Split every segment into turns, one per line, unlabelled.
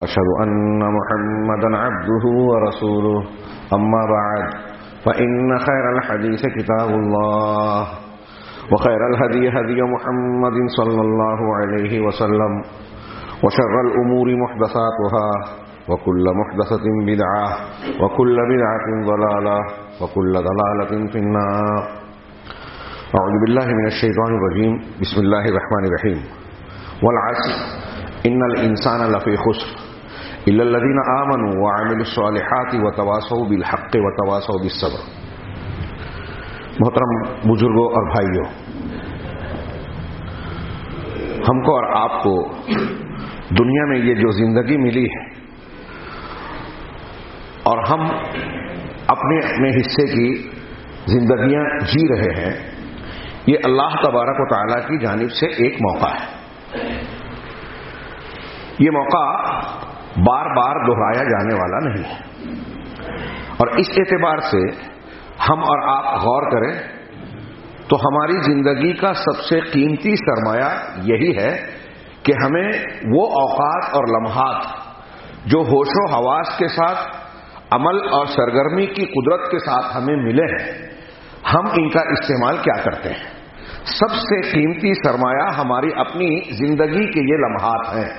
أشهد أن محمدا عبده ورسوله أما بعد فإن خير الحديث كتاب الله وخير الهدي هدي محمد صلى الله عليه وسلم وشر الأمور محدثاتها وكل محدثة بدعة وكل بدعة ضلالة وكل ضلالة في النار. أعوذ بالله من الشيطان الرجيم. بسم الله الرحمن الرحيم. والعصر إن الإنسان لفي خسر إلا الذين آمنوا وعملوا الصالحات وتواصوا بالحق وتواصوا بالصبر. محترم بزرگوں اور بھائیوں، ہم کو اور آپ کو دنیا میں یہ جو زندگی ملی ہے اور ہم اپنے اپنے حصے کی زندگیاں جی رہے ہیں، یہ اللہ تبارک و تعالیٰ کی جانب سے ایک موقع ہے. یہ موقع بار بار دہرایا جانے والا نہیں ہے، اور اس اعتبار سے ہم اور آپ غور کریں تو ہماری زندگی کا سب سے قیمتی سرمایہ یہی ہے کہ ہمیں وہ اوقات اور لمحات جو ہوش و حواس کے ساتھ عمل اور سرگرمی کی قدرت کے ساتھ ہمیں ملے ہیں، ہم ان کا استعمال کیا کرتے ہیں. سب سے قیمتی سرمایہ ہماری اپنی زندگی کے یہ لمحات ہیں.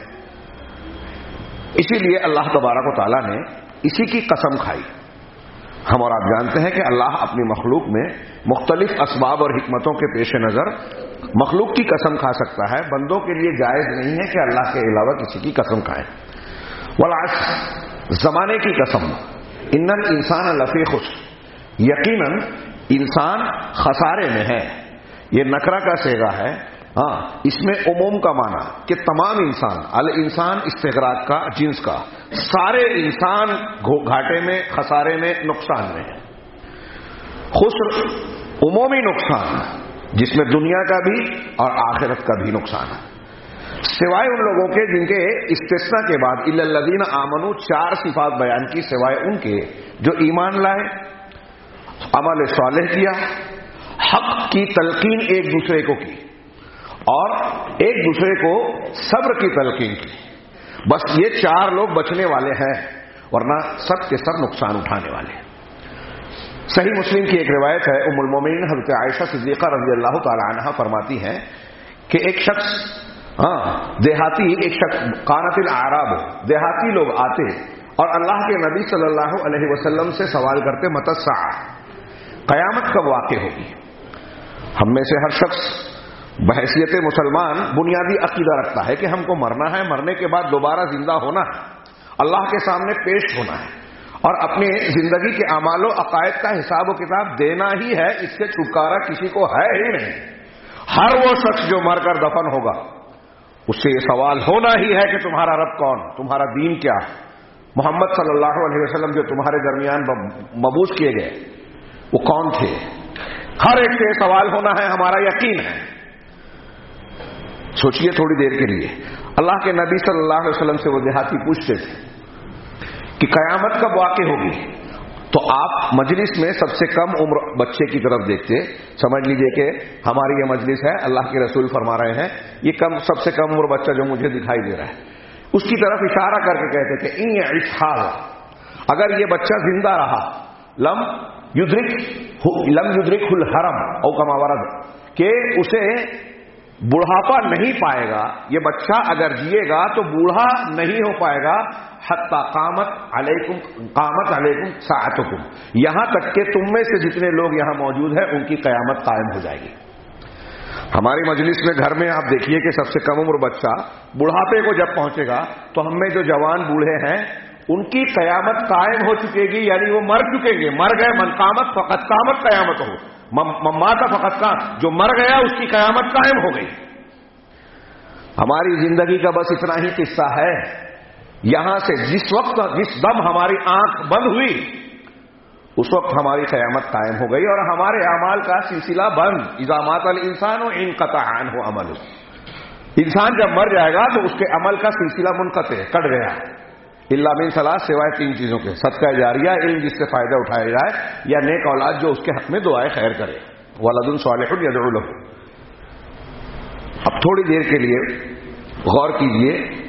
اسی لیے اللہ تبارک و تعالیٰ نے اسی کی قسم کھائی. ہم اور آپ جانتے ہیں کہ اللہ اپنی مخلوق میں مختلف اسباب اور حکمتوں کے پیش نظر مخلوق کی قسم کھا سکتا ہے. بندوں کے لیے جائز نہیں ہے کہ اللہ کے علاوہ کسی کی قسم کھائیں. والعصر، زمانے کی قسم. ان الانسان لفی خسر، یقیناً انسان خسارے میں ہے. یہ نکرہ کا صیغہ ہے. اس میں عموم کا معنی کہ تمام انسان، الانسان استغراق کا، جنس کا، سارے انسان گھاٹے میں، خسارے میں، نقصان میں ہے. خسر عمومی نقصان جس میں دنیا کا بھی اور آخرت کا بھی نقصان ہے، سوائے ان لوگوں کے جن کے استثناء کے بعد الا الذین آمنوا 4 صفات بیان کی، سوائے ان کے جو ایمان لائے، عمل صالح کیا، حق کی تلقین ایک دوسرے کو کی اور ایک دوسرے کو صبر کی تلقین کی. بس یہ 4 لوگ بچنے والے ہیں، ورنہ سب کے سب نقصان اٹھانے والے ہیں. صحیح مسلم کی ایک روایت ہے، ام المومنین حضرت عائشہ صدیقہ رضی اللہ تعالی عنہا فرماتی ہیں کہ ایک شخص دیہاتی، ایک شخص قانت الاعراب، دیہاتی لوگ آتے اور اللہ کے نبی صلی اللہ علیہ وسلم سے سوال کرتے، متی الساعہ، قیامت کب واقع ہوگی. ہم میں سے ہر شخص بحیثیت مسلمان بنیادی عقیدہ رکھتا ہے کہ ہم کو مرنا ہے، مرنے کے بعد دوبارہ زندہ ہونا ہے، اللہ کے سامنے پیش ہونا ہے اور اپنے زندگی کے اعمال و عقائد کا حساب و کتاب دینا ہی ہے. اس سے چھٹکارا کسی کو ہے ہی نہیں. ہر وہ شخص جو مر کر دفن ہوگا اس سے یہ سوال ہونا ہی ہے کہ تمہارا رب کون، تمہارا دین کیا، محمد صلی اللہ علیہ وسلم جو تمہارے درمیان مبعوث کیے گئے وہ کون تھے. ہر ایک سے سوال ہونا ہے، ہمارا یقین ہے. سوچئے تھوڑی دیر کے لیے، اللہ کے نبی صلی اللہ علیہ وسلم سے وہ دیہاتی پوچھتے تھے کہ قیامت کب واقع ہوگی، تو آپ مجلس میں سب سے کم عمر بچے کی طرف دیکھتے. سمجھ لیجئے کہ ہماری یہ مجلس ہے، اللہ کے رسول فرما رہے ہیں یہ سب سے کم عمر بچہ جو مجھے دکھائی دے رہا ہے، اس کی طرف اشارہ کر کے کہتے کہ ان یعش حالا، اگر یہ بچہ زندہ رہا، لم یدرک الحرم او کما ورد، کہ اسے بڑھاپا نہیں پائے گا. یہ بچہ اگر جیے گا تو بوڑھا نہیں ہو پائے گا. حتی قامت علیکم ساعتکم، یہاں تک کہ تم میں سے جتنے لوگ یہاں موجود ہیں ان کی قیامت قائم ہو جائے گی. ہماری مجلس میں گھر میں آپ دیکھیے کہ سب سے کم عمر بچہ بڑھاپے کو جب پہنچے گا تو ہم میں جو جوان بوڑھے ہیں ان کی قیامت قائم ہو چکے گی، یعنی وہ مر چکیں گے. مر گئے، من قامت فقط قامت قیامت ہو، ممات فقط کا، جو مر گیا اس کی قیامت قائم ہو گئی. ہماری زندگی کا بس اتنا ہی قصہ ہے. یہاں سے جس وقت جس دم ہماری آنکھ بند ہوئی اس وقت ہماری قیامت قائم ہو گئی اور ہمارے اعمال کا سلسلہ بند. اذا مات الانسان انقطع عنہ عمله، انسان جب مر جائے گا تو اس کے عمل کا سلسلہ منقطع، کٹ گیا. الا من ثلاث، سوائے 3 چیزوں کے، صدقہ جاریہ، علم جس سے فائدہ اٹھایا جائے، یا نیک اولاد جو اس کے حق میں دعائے خیر کرے، ولد صالح يدعو له. اب تھوڑی دیر کے لیے غور کیجئے،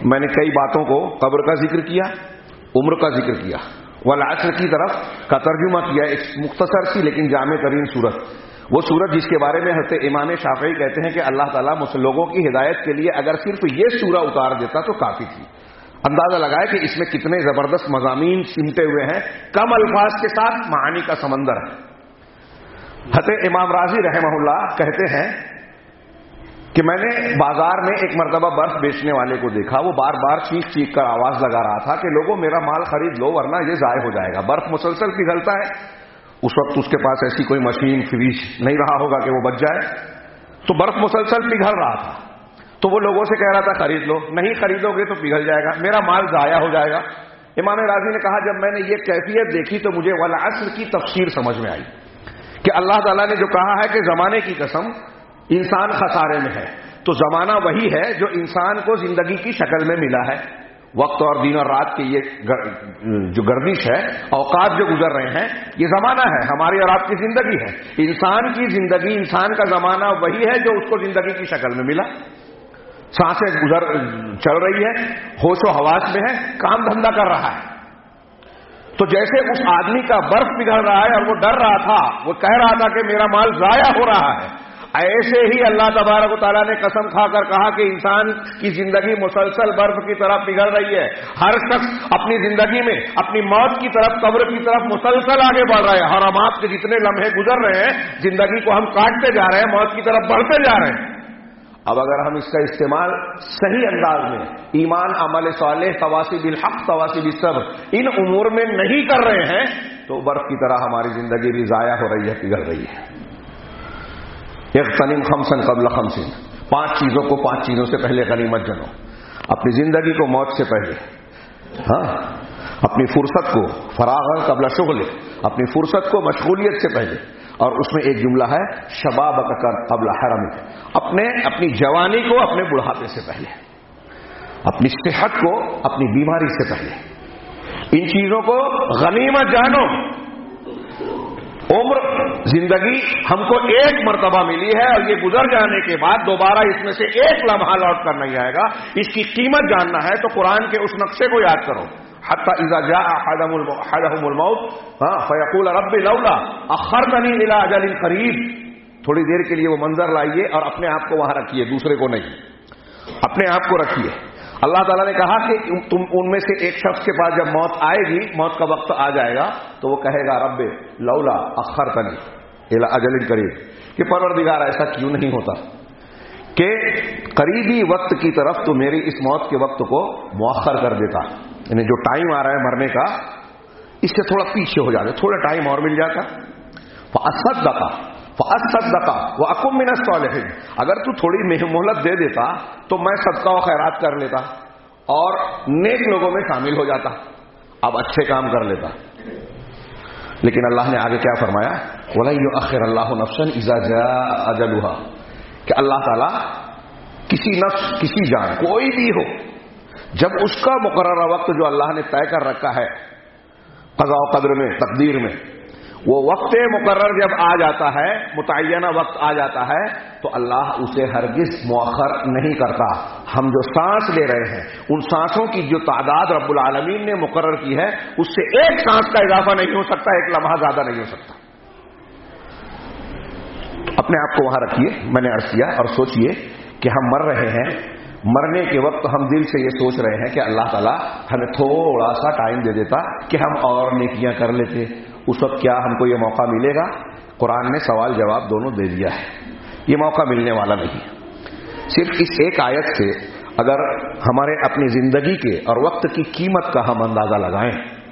میں نے کئی باتوں کو قبر کا ذکر کیا، عمر کا ذکر کیا، والعصر کی طرف کا ترجمہ کیا، ایک مختصر سی لیکن جامع ترین صورت، وہ صورت جس کے بارے میں حضرت امام شافعی کہتے ہیں کہ اللہ تعالیٰ لوگوں کی ہدایت کے لیے اگر صرف یہ سورہ اتار دیتا تو کافی تھی۔ اندازہ لگائے کہ اس میں کتنے زبردست مضامین سمٹے ہوئے ہیں، کم الفاظ کے ساتھ معانی کا سمندر ہے۔ حضرت امام راضی رحمہ اللہ کہتے ہیں کہ میں نے بازار میں ایک مرتبہ برف بیچنے والے کو دیکھا، وہ بار بار چیخ چیخ کر آواز لگا رہا تھا کہ لوگوں میرا مال خرید لو ورنہ یہ ضائع ہو جائے گا، برف مسلسل پگھلتا ہے۔ اس وقت اس کے پاس ایسی کوئی مشین فریج نہیں رہا ہوگا کہ وہ بچ جائے، تو برف مسلسل پگھل رہا تھا، تو وہ لوگوں سے کہہ رہا تھا خرید لو، نہیں خریدو گے تو پگھل جائے گا، میرا مال ضائع ہو جائے گا۔ امام راضی نے کہا جب میں نے یہ کیفیت دیکھی تو مجھے والعصر کی تفسیر سمجھ میں آئی کہ اللہ تعالیٰ نے جو کہا ہے کہ زمانے کی قسم انسان خسارے میں ہے، تو زمانہ وہی ہے جو انسان کو زندگی کی شکل میں ملا ہے، وقت اور دن اور رات کی یہ جو گردش ہے، اوقات جو گزر رہے ہیں، یہ زمانہ ہے، ہماری اور آپ کی زندگی ہے۔ انسان کی زندگی، انسان کا زمانہ وہی ہے جو اس کو زندگی کی شکل میں ملا، سانسیں چل رہی ہے، ہوش و حواس میں ہے، کام دھندا کر رہا ہے۔ تو جیسے اس آدمی کا برف پگھل رہا ہے اور وہ ڈر رہا تھا، وہ کہہ رہا تھا کہ میرا مال ضائع ہو رہا ہے، ایسے ہی اللہ تبارک و تعالیٰ نے قسم کھا کر کہا کہ انسان کی زندگی مسلسل برف کی طرف پگھل رہی ہے، ہر شخص اپنی زندگی میں اپنی موت کی طرف، قبر کی طرف مسلسل آگے بڑھ رہا ہے، حرامات کے جتنے لمحے گزر رہے ہیں، زندگی کو ہم کاٹتے جا رہے ہیں، موت کی طرف بڑھتے جا رہے ہیں۔ اب اگر ہم اس کا استعمال صحیح انداز میں ایمان، عمل صالح، تواصی بالحق، تواصی بالصبر، ان امور میں نہیں کر رہے ہیں تو برف کی طرح ہماری زندگی بھی ضائع ہو رہی ہے، پگھل رہی ہے۔ اغتنم خمسا قبل خمس، 5 چیزوں کو 5 چیزوں سے پہلے غنیمت جنو، اپنی زندگی کو موت سے پہلے، اپنی فرصت کو، فراغ قبل شغل، اپنی فرصت کو مشغولیت سے پہلے، اور اس میں ایک جملہ ہے شبابک قبل حرمک، اپنی جوانی کو اپنے بڑھاپے سے پہلے، اپنی صحت کو اپنی بیماری سے پہلے، ان چیزوں کو غنیمت جانو۔ عمر، زندگی ہم کو ایک مرتبہ ملی ہے اور یہ گزر جانے کے بعد دوبارہ اس میں سے ایک لمحہ لوٹ کر نہیں آئے گا، اس کی قیمت جاننا ہے تو قرآن کے اس نقشے کو یاد کرو۔ حتی اذا جاء احدهم الموت فیقول رب لولا اخرتنی الى اجل قریب، تھوڑی دیر کے لیے وہ منظر لائیے اور اپنے آپ کو وہاں رکھیے، دوسرے کو نہیں، اپنے آپ کو رکھیے۔ اللہ تعالیٰ نے کہا کہ تم ان میں سے ایک شخص کے پاس جب موت آئے گی، موت کا وقت آ جائے گا تو وہ کہے گا رب لولا اخرتنی الى اجل قریب، کہ پروردگار ایسا کیوں نہیں ہوتا کہ قریبی وقت کی طرف تو میری اس موت کے وقت کو مؤخر کر دیتا، یعنی جو ٹائم آ رہا ہے مرنے کا اس سے تھوڑا پیچھے ہو جاتا، تھوڑا ٹائم اور مل جاتا۔ فَأَصَّدَّقَ وَأَكُن مِّنَ الصَّالِحِينَ، اگر تو تھوڑی مہلت دے دیتا تو میں صدقہ و خیرات کر لیتا اور نیک لوگوں میں شامل ہو جاتا، اب اچھے کام کر لیتا۔ لیکن اللہ نے آگے کیا فرمایا، وَلَن يُؤَخِّرَ اللَّهُ نَفْسًا إِذَا جَاءَ أَجَلُهَا، کہ اللہ تعالیٰ کسی نفس، کسی جان، کوئی بھی ہو، جب اس کا مقررہ وقت جو اللہ نے طے کر رکھا ہے قضاء و قدر میں، تقدیر میں، وہ وقت مقرر جب آ جاتا ہے، متعینہ وقت آ جاتا ہے تو اللہ اسے ہرگز مؤخر نہیں کرتا۔ ہم جو سانس لے رہے ہیں ان سانسوں کی جو تعداد رب العالمین نے مقرر کی ہے اس سے ایک سانس کا اضافہ نہیں ہو سکتا، ایک لمحہ زیادہ نہیں ہو سکتا۔ اپنے آپ کو وہاں رکھیے، میں نے عرض کیا، اور سوچئے کہ ہم مر رہے ہیں، مرنے کے وقت ہم دل سے یہ سوچ رہے ہیں کہ اللہ تعالیٰ ہمیں تھوڑا سا ٹائم دے دیتا کہ ہم اور نیکیاں کر لیتے، اس وقت کیا ہم کو یہ موقع ملے گا؟ قرآن نے سوال جواب دونوں دے دیا ہے، یہ موقع ملنے والا نہیں۔ صرف اس ایک آیت سے اگر ہمارے اپنی زندگی کے اور وقت کی قیمت کا ہم اندازہ لگائیں،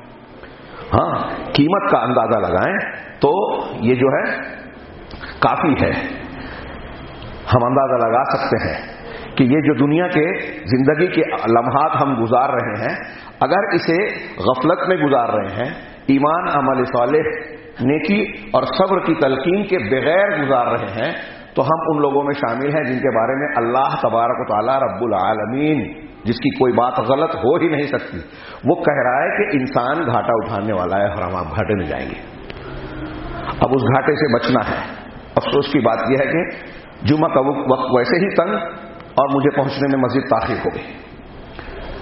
قیمت کا اندازہ لگائیں تو یہ جو ہے کافی ہے۔ ہم اندازہ لگا سکتے ہیں کہ یہ جو دنیا کے زندگی کے لمحات ہم گزار رہے ہیں، اگر اسے غفلت میں گزار رہے ہیں، ایمان، عمل صالح، نیکی اور صبر کی تلقین کے بغیر گزار رہے ہیں، تو ہم ان لوگوں میں شامل ہیں جن کے بارے میں اللہ تبارک و تعالی رب العالمین، جس کی کوئی بات غلط ہو ہی نہیں سکتی، وہ کہہ رہا ہے کہ انسان گھاٹا اٹھانے والا ہے اور ہم آپ گھاٹے میں جائیں گے۔ اب اس گھاٹے سے بچنا ہے۔ افسوس کی بات یہ ہے کہ جمعہ کا وقت ویسے ہی تنگ اور مجھے پہنچنے میں مزید تاخیر ہو گئی۔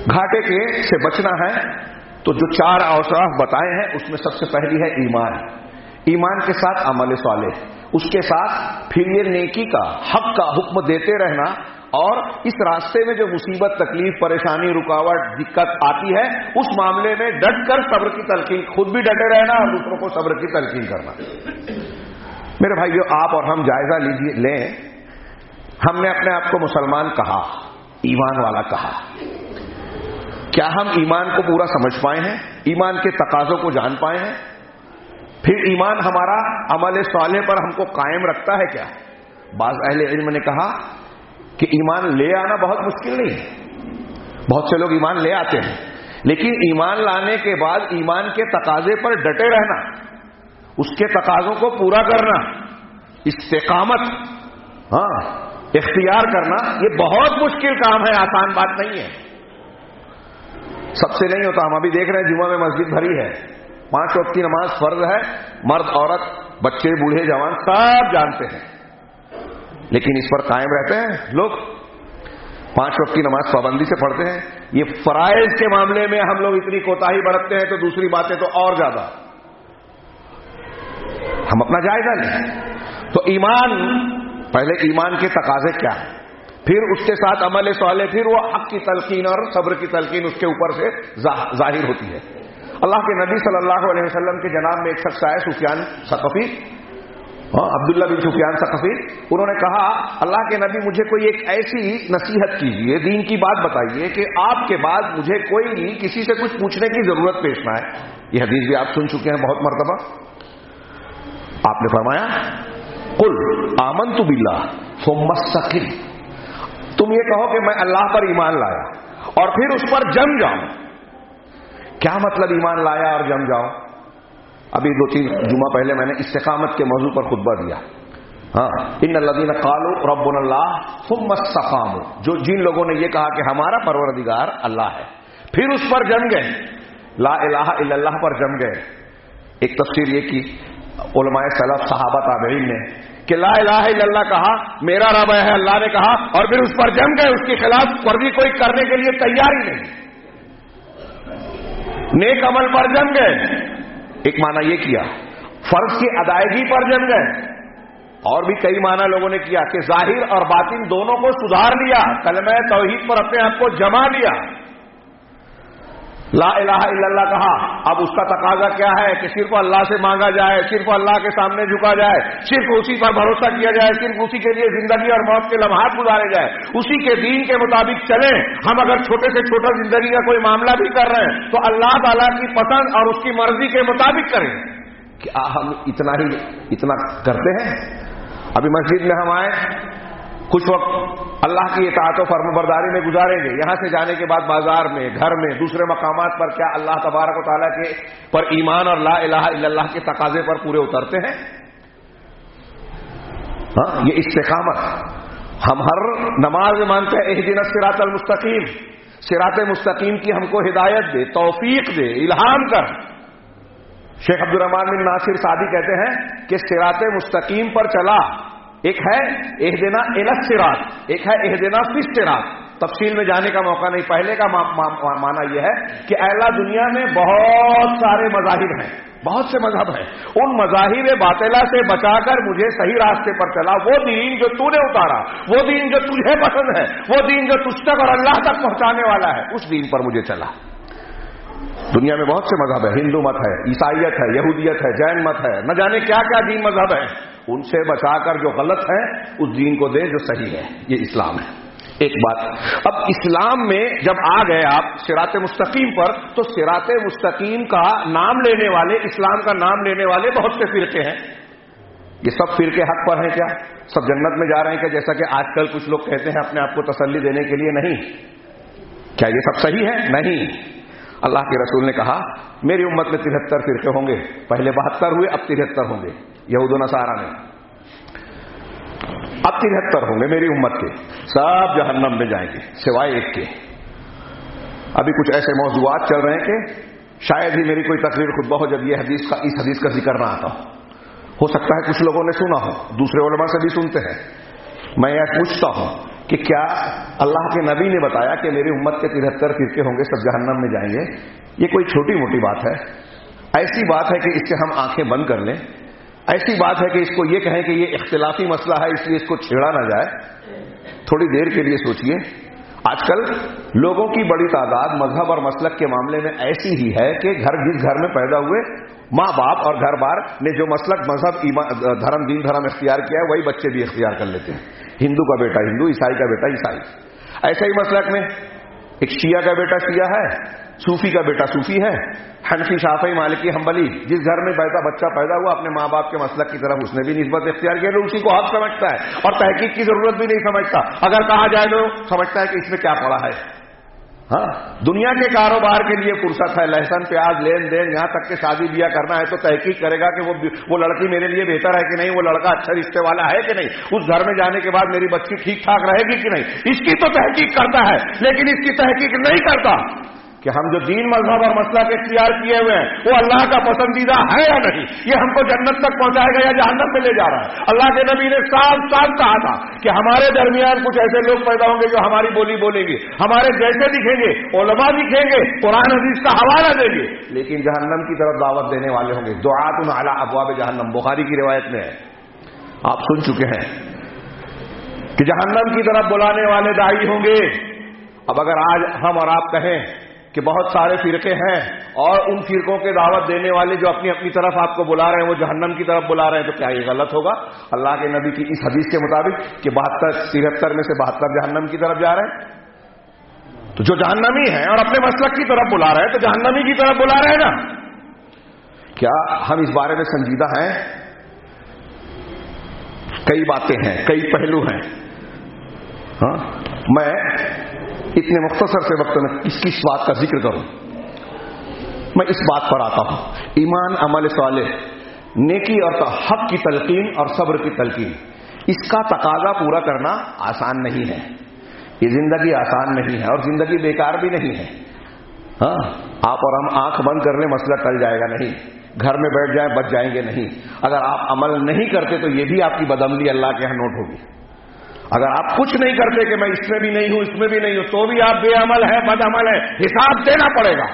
گھاٹے کے سے بچنا ہے تو جو 4 اوصاف بتائے ہیں اس میں سب سے پہلی ہے ایمان. ایمان کے ساتھ عمل صالح، اس کے ساتھ پھر یہ نیکی کا حق کا حکم دیتے رہنا، اور اس راستے میں جو مصیبت، تکلیف، پریشانی، رکاوٹ، دقت آتی ہے اس معاملے میں ڈٹ کر صبر کی تلقین، خود بھی ڈٹے رہنا اور دوسروں کو صبر کی تلقین کرنا. میرے بھائیو، آپ اور ہم جائزہ لیں. ہم نے اپنے آپ کو مسلمان کہا، ایمان والا کہا. کیا ہم ایمان کو پورا سمجھ پائے ہیں؟ ایمان کے تقاضوں کو جان پائے ہیں؟ پھر ایمان ہمارا عمل صالح پر ہم کو قائم رکھتا ہے کیا؟ بعض اہل علم نے کہا کہ ایمان لے آنا بہت مشکل نہیں ہے. بہت سے لوگ ایمان لے آتے ہیں، لیکن ایمان لانے کے بعد ایمان کے تقاضے پر ڈٹے رہنا، اس کے تقاضوں کو پورا کرنا، استقامت اختیار کرنا، یہ بہت مشکل کام ہے، آسان بات نہیں ہے. سب سے نہیں ہوتا. ہم ابھی دیکھ رہے ہیں جمعہ میں مسجد بھری ہے. 5 وقت کی نماز فرض ہے، مرد عورت بچے بوڑھے جوان سب جانتے ہیں، لیکن اس پر قائم رہتے ہیں لوگ. 5 وقت کی نماز پابندی سے پڑھتے ہیں. یہ فرائض کے معاملے میں ہم لوگ اتنی کوتاہی برتتے ہیں تو دوسری باتیں تو اور زیادہ. ہم اپنا جائزہ لیں. تو ایمان، پہلے ایمان کے تقاضے کیا ہیں، پھر اس کے ساتھ عمل صالح، پھر وہ حق کی تلقین اور صبر کی تلقین اس کے اوپر سے ظاہر ہوتی ہے. اللہ کے نبی صلی اللہ علیہ وسلم کے جناب میں ایک شخص آئے، سفیان ثقفی، عبداللہ بن سفیان ثقفی. انہوں نے کہا، اللہ کے نبی مجھے کوئی ایک ایسی نصیحت کیجیے، دین کی بات بتائیے کہ آپ کے بعد مجھے کوئی کسی سے کچھ پوچھنے کی ضرورت پیش نہ آئے. یہ حدیث بھی آپ سن چکے ہیں بہت مرتبہ. آپ نے فرمایا، قل آمنت باللہ ثم استقم. تم یہ کہو کہ میں اللہ پر ایمان لایا اور پھر اس پر جم جاؤں. کیا مطلب ایمان لایا اور جم جاؤں؟ ابھی 2-3 جمعہ پہلے میں نے استقامت کے موضوع پر خطبہ دیا. ان الذین قالوا ربنا اللہ ثم استقاموا، جن لوگوں نے یہ کہا کہ ہمارا پروردگار اللہ ہے، پھر اس پر جم گئے، لا الہ الا اللہ پر جم گئے. ایک تفسیر یہ کی علماء سلف، صحابہ، تابعین نے کہ لا الہ الا اللہ کہا، میرا رب ہے اللہ نے کہا، اور پھر اس پر جم گئے، اس کی خلاف ورزی کوئی کرنے کے لیے تیار ہی نہیں، نیک عمل پر جم گئے. ایک معنی یہ کیا، فرض کی ادائیگی پر جم گئے. اور بھی کئی معنی لوگوں نے کیا کہ ظاہر اور باطن دونوں کو سدھار لیا، کلمہ توحید پر اپنے آپ کو جما لیا، لا الہ الا اللہ کہا. اب اس کا تقاضا کیا ہے کہ صرف اللہ سے مانگا جائے، صرف اللہ کے سامنے جھکا جائے، صرف اسی پر بھروسہ کیا جائے، صرف اسی کے لیے زندگی اور موت کے لمحات گزارے جائے، اسی کے دین کے مطابق چلیں. ہم اگر چھوٹے سے چھوٹا زندگی کا کوئی معاملہ بھی کر رہے ہیں تو اللہ تعالیٰ کی پسند اور اس کی مرضی کے مطابق کریں. کیا ہم اتنا کرتے ہیں؟ ابھی مسجد میں ہم آئے، کچھ وقت اللہ کی اطاعت و فرمانبرداری میں گزاریں گے، یہاں سے جانے کے بعد بازار میں، گھر میں، دوسرے مقامات پر کیا اللہ تبارک و تعالیٰ کے پر ایمان اور لا الہ الا اللہ کے تقاضے پر پورے اترتے ہیں؟ یہ استقامت ہم ہر نماز میں مانتے ہیں. اہدنا الصراط المستقیم، صراط مستقیم کی ہم کو ہدایت دے، توفیق دے، الہام کر. شیخ عبدالرحمان بن ناصر سعدی کہتے ہیں کہ صراط مستقیم پر چلا، ایک ہے اہدنا الی الصراط، ایک ہے اہدنا فی الصراط. تفصیل میں جانے کا موقع نہیں. پہلے کا معنی یہ ہے کہ اے اللہ دنیا میں بہت سارے مذاہب ہیں، بہت سے مذہب ہیں، ان مذاہب باطلہ سے بچا کر مجھے صحیح راستے پر چلا. وہ دین جو تو نے اتارا، وہ دین جو تجھے پسند ہے، وہ دین جو تجھ تک اور اللہ تک پہنچانے والا ہے، اس دین پر مجھے چلا. دنیا میں بہت سے مذہب ہے، ہندو مت ہے، عیسائیت ہے، یہودیت ہے، جین مت ہے، نہ جانے کیا کیا دین مذہب ہے. ان سے بچا کر جو غلط ہے اس دین کو دے جو صحیح ہے. یہ اسلام ہے. ایک بات، اب اسلام میں جب آ گئے آپ صراط مستقیم پر، تو صراط مستقیم کا نام لینے والے، اسلام کا نام لینے والے بہت سے فرقے ہیں. یہ سب فرقے حق پر ہیں کیا؟ سب جنت میں جا رہے ہیں کیا؟ جیسا کہ آج کل کچھ لوگ کہتے ہیں اپنے آپ کو تسلی دینے کے لیے. نہیں. کیا یہ سب صحیح ہے؟ نہیں. اللہ کے رسول نے کہا میری امت میں 73 فرقے ہوں گے، پہلے 72 ہوئے، اب 73 ہوں گے. یہود و نصارہ میں اب 73 ہوں گے میری امت کے، سب جہنم میں جائیں گے سوائے ایک کے. ابھی کچھ ایسے موضوعات چل رہے ہیں کہ شاید ہی میری کوئی تقریر خطبہ ہو جب یہ اس حدیث کا ذکر نہ آتا ہو سکتا ہے کچھ لوگوں نے سنا ہو، دوسرے علماء سے بھی سنتے ہیں. میں یہ پوچھتا ہوں کہ کیا اللہ کے نبی نے بتایا کہ میری امت کے 73 فرقے ہوں گے، سب جہنم میں جائیں گے؟ یہ کوئی چھوٹی موٹی بات ہے؟ ایسی بات ہے کہ اس سے ہم آنکھیں بند کر لیں؟ ایسی بات ہے کہ اس کو یہ کہیں کہ یہ اختلافی مسئلہ ہے اس لیے اس کو چھیڑا نہ جائے؟ تھوڑی دیر کے لیے سوچئے، آج کل لوگوں کی بڑی تعداد مذہب اور مسلک کے معاملے میں ایسی ہی ہے کہ جس گھر میں پیدا ہوئے ماں باپ اور گھر بار نے جو مسلک مذہب دھرم دین دھرم اختیار کیا ہے وہی بچے بھی اختیار کر لیتے ہیں۔ ہندو کا بیٹا ہندو، عیسائی کا بیٹا عیسائی۔ ایسا ہی مسلک میں ایک شیعہ کا بیٹا شیعہ ہے، صوفی کا بیٹا صوفی ہے، حنفی شافعی مالکی حنبلی، جس گھر میں بچہ پیدا ہوا اپنے ماں باپ کے مسلک کی طرف اس نے بھی نسبت اختیار کیا، تو اسی کو حق سمجھتا ہے اور تحقیق کی ضرورت بھی نہیں سمجھتا۔ اگر کہا جائے تو سمجھتا ہے کہ اس میں کیا پڑا ہے۔ ہاں، دنیا کے کاروبار کے لیے فرصت ہے، لہسن پیاز لین دین، یہاں تک کہ شادی بیاہ کرنا ہے تو تحقیق کرے گا کہ وہ لڑکی میرے لیے بہتر ہے کہ نہیں، وہ لڑکا اچھا رشتے والا ہے کہ نہیں، اس گھر میں جانے کے بعد میری بچی ٹھیک ٹھاک رہے گی کہ نہیں، اس کی تو تحقیق کرتا ہے، لیکن اس کی تحقیق نہیں کرتا کہ ہم جو دین مذہب اور مسلک اختیار کیے ہوئے ہیں وہ اللہ کا پسندیدہ ہے یا نہیں، یہ ہم کو جنت تک پہنچائے گا یا جہنم میں لے جا رہا ہے۔ اللہ کے نبی نے صاف صاف کہا تھا کہ ہمارے درمیان کچھ ایسے لوگ پیدا ہوں گے جو ہماری بولی بولیں گے، ہمارے جیسے دکھیں گے، علماء دکھیں گے، قرآن حدیث کا حوالہ دیں گے، لیکن جہنم کی طرف دعوت دینے والے ہوں گے۔ دعات علی ابواب جہنم، بخاری کی روایت میں ہے، آپ سن چکے ہیں کہ جہنم کی طرف بلانے والے داعی ہوں گے۔ اب اگر آج ہم اور آپ کہیں کہ بہت سارے فرقے ہیں اور ان فرقوں کے دعوت دینے والے جو اپنی اپنی طرف آپ کو بلا رہے ہیں وہ جہنم کی طرف بلا رہے ہیں، تو کیا یہ غلط ہوگا؟ اللہ کے نبی کی اس حدیث کے مطابق کہ 73 میں سے 72 جہنم کی طرف جا رہے ہیں، تو جو جہنمی ہیں اور اپنے مسلک کی طرف بلا رہے ہیں تو جہنمی کی طرف بلا رہے ہیں نا۔ کیا ہم اس بارے میں سنجیدہ ہیں؟ کئی باتیں ہیں، کئی پہلو ہیں۔ ہاں، میں اتنے مختصر سے وقت میں کس بات کا ذکر کروں؟ میں اس بات پر آتا ہوں، ایمان، عمل صالح، نیکی اور حق کی تلقین اور صبر کی تلقین، اس کا تقاضا پورا کرنا آسان نہیں ہے، یہ زندگی آسان نہیں ہے اور زندگی بیکار بھی نہیں ہے۔ ہاں، آپ اور ہم آنکھ بند کر لیں مسئلہ ٹل جائے گا نہیں، گھر میں بیٹھ جائیں بچ جائیں گے نہیں۔ اگر آپ عمل نہیں کرتے تو یہ بھی آپ کی بدعملی اللہ کے یہاں نوٹ ہوگی۔ اگر آپ کچھ نہیں کرتے کہ میں اس میں بھی نہیں ہوں اس میں بھی نہیں ہوں تو بھی آپ بے عمل ہے، بد عمل ہے، حساب دینا پڑے گا۔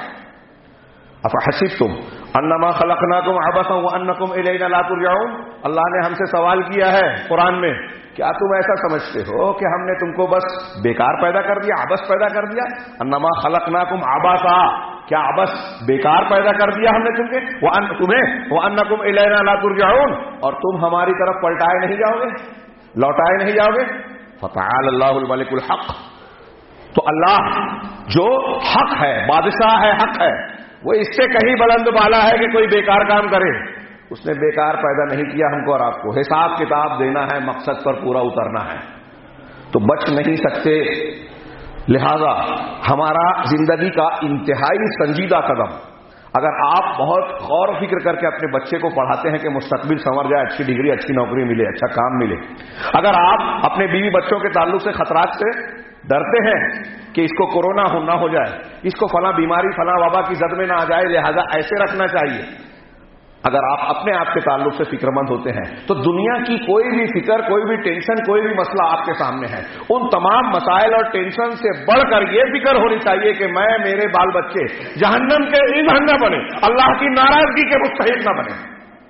افحسبتم انما خلقناکم عبثا وانکم الینا لا ترجعون، اللہ نے ہم سے سوال کیا ہے قرآن میں، کیا تم ایسا سمجھتے ہو کہ ہم نے تم کو بس بیکار پیدا کر دیا، عبث پیدا کر دیا؟ انما خلقناکم عبثا، کیا عبث بیکار پیدا کر دیا ہم نے تمہیں؟ وانکم الینا لا ترجعون، اور تم ہماری طرف پلٹائے نہیں جاؤ گے، لوٹائے نہیں جاؤ گے۔ فتعال اللہ الملک الحق، تو اللہ جو حق ہے، بادشاہ ہے، حق ہے، وہ اس سے کہیں بلند بالا ہے کہ کوئی بیکار کام کرے۔ اس نے بیکار پیدا نہیں کیا ہم کو اور آپ کو، حساب کتاب دینا ہے، مقصد پر پورا اترنا ہے، تو بچ نہیں سکتے۔ لہذا ہمارا زندگی کا انتہائی سنجیدہ قدم، اگر آپ بہت غور و فکر کر کے اپنے بچے کو پڑھاتے ہیں کہ مستقبل سنور جائے، اچھی ڈگری، اچھی نوکری ملے، اچھا کام ملے، اگر آپ اپنے بیوی بچوں کے تعلق سے خطرات سے ڈرتے ہیں کہ اس کو کورونا نہ ہو جائے، اس کو فلاں بیماری فلاں وبا کی زد میں نہ آ جائے، لہذا ایسے رکھنا چاہیے، اگر آپ اپنے آپ کے تعلق سے فکر مند ہوتے ہیں تو دنیا کی کوئی بھی فکر، کوئی بھی ٹینشن، کوئی بھی مسئلہ آپ کے سامنے ہے، ان تمام مسائل اور ٹینشن سے بڑھ کر یہ فکر ہونی چاہیے کہ میں، میرے بال بچے جہنم کے ایندھن نہ بنے، اللہ کی ناراضگی کے مستحق نہ بنے۔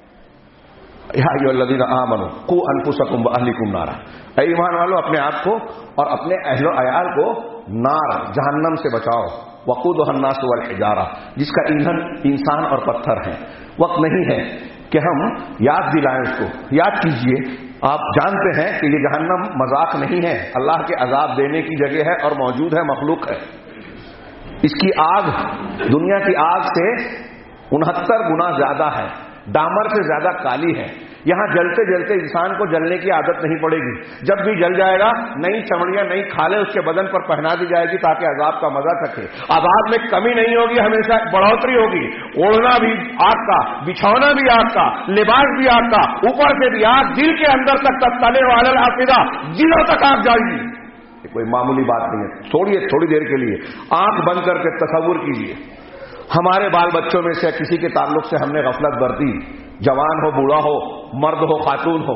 یا ایھا الذین آمنوا قوا انفسکم واہلکم نارا، اے ایمان والو اپنے آپ کو اور اپنے اہل و عیال کو نار، جہنم سے بچاؤ۔ وقودها الناس والحجارہ، جس کا ایندھن انسان اور پتھر ہے۔ وقت نہیں ہے کہ ہم یاد دلائیں اس کو، یاد کیجئے، آپ جانتے ہیں کہ یہ جہنم مذاق نہیں ہے، اللہ کے عذاب دینے کی جگہ ہے اور موجود ہے، مخلوق ہے۔ اس کی آگ دنیا کی آگ سے 69 گنا زیادہ ہے، ڈامر سے زیادہ کالی ہے۔ یہاں جلتے جلتے انسان کو جلنے کی عادت نہیں پڑے گی، جب بھی جل جائے گا نئی چمڑیاں، نئی کھالیں اس کے بدن پر پہنا دی جائے گی تاکہ عذاب کا مزہ چکھے۔ عذاب میں کمی نہیں ہوگی، ہمیشہ بڑھوتری ہوگی، اوڑھنا بھی آگ کا، بچھونا بھی آگ کا، لباس بھی آگ کا، اوپر سے بھی آگ، دل کے اندر تک تطلع علی الافئدہ، دلوں تک آگ جائے گی۔ یہ کوئی معمولی بات نہیں ہے۔ تھوڑی دیر کے لیے آنکھ بند کر کے تصور کیجیے، ہمارے بال بچوں میں سے کسی کے تعلق سے ہم نے غفلت برتی، جوان ہو، بوڑھا ہو، مرد ہو، خاتون ہو،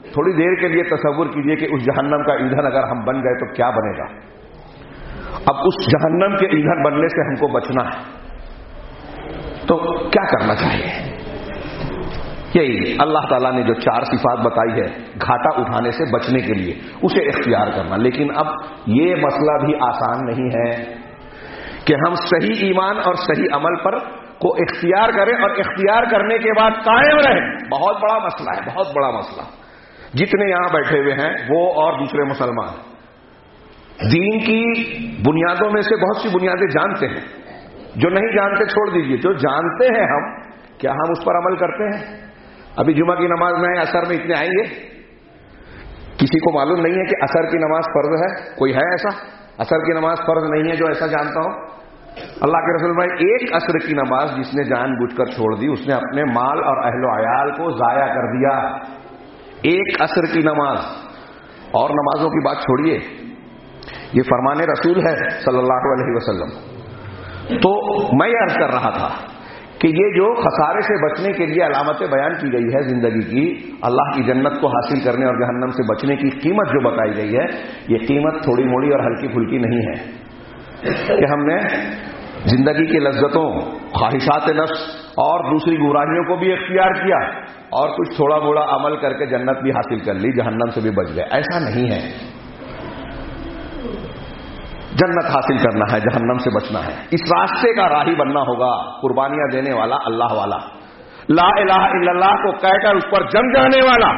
थोड़ी देर के लिए तसव्वुर कीजिए कि उस जहन्नम का ईंधन अगर हम बन गए तो क्या बनेगा। अब उस जहन्नम के ईंधन बनने से हमको बचना है, तो क्या करना चाहिए? यही अल्लाह ताला ने जो 4 सिफात बताई है घाटा उठाने से बचने के लिए, उसे इख्तियार करना। लेकिन अब ये मसला भी आसान नहीं है कि हम सही ईमान और सही अमल पर को इख्तियार करें और इख्तियार करने के बाद कायम रहें। बहुत बड़ा मसला है, बहुत बड़ा मसला। जितने यहां बैठे हुए हैं वो और दूसरे मुसलमान दीन की बुनियादों में से बहुत सी बुनियादें जानते हैं, जो नहीं जानते छोड़ दीजिए, जो जानते हैं हम, क्या हम उस पर अमल करते हैं? अभी जुमा की नमाज में असर में इतने आएंगे, किसी को मालूम नहीं है कि असर की नमाज फर्ज है? कोई है ऐसा? असर की नमाज फर्ज नहीं है जो ऐसा जानता हो? अल्लाह के रसूल भाई, एक असर की नमाज जिसने जानबूझकर छोड़ दी उसने अपने माल और अहलो अयाल को जाया कर दिया। एक असर की नमाज। और नमाजों की बात छोड़िए, ये फरमाने रसूल है सल्लल्लाहु अलैहि वसल्लम। तो मैं ये अर्ज कर रहा था कि ये जो खसारे से बचने के लिए अलामतें बयान की गई है जिंदगी की, अल्लाह की जन्नत को हासिल करने और जहन्नम से बचने की कीमत जो बताई गई है, ये कीमत थोड़ी मोड़ी और हल्की फुल्की नहीं है कि हमने जिंदगी की लज्जतों, ख्वाहिशात नफ्स और दूसरी गुमराहियों को भी इख्तियार किया और कुछ थोड़ा मोड़ा अमल करके जन्नत भी हासिल कर ली, जहन्नम से भी बच गए। ऐसा नहीं है। जन्नत हासिल करना है, जहन्नम से बचना है, इस रास्ते का राही बनना होगा। कुर्बानियां देने वाला, अल्लाह वाला, ला इलाहा इल्लल्लाह को कहकर उस पर जम जाने वाला।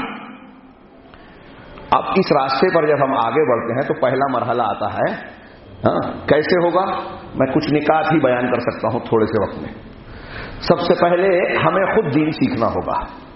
अब इस रास्ते पर जब हम आगे बढ़ते हैं तो पहला मरहला आता है, कैसे होगा? मैं कुछ निकात ही बयान कर सकता हूं थोड़े से वक्त में। सबसे पहले हमें खुद दीन सीखना होगा।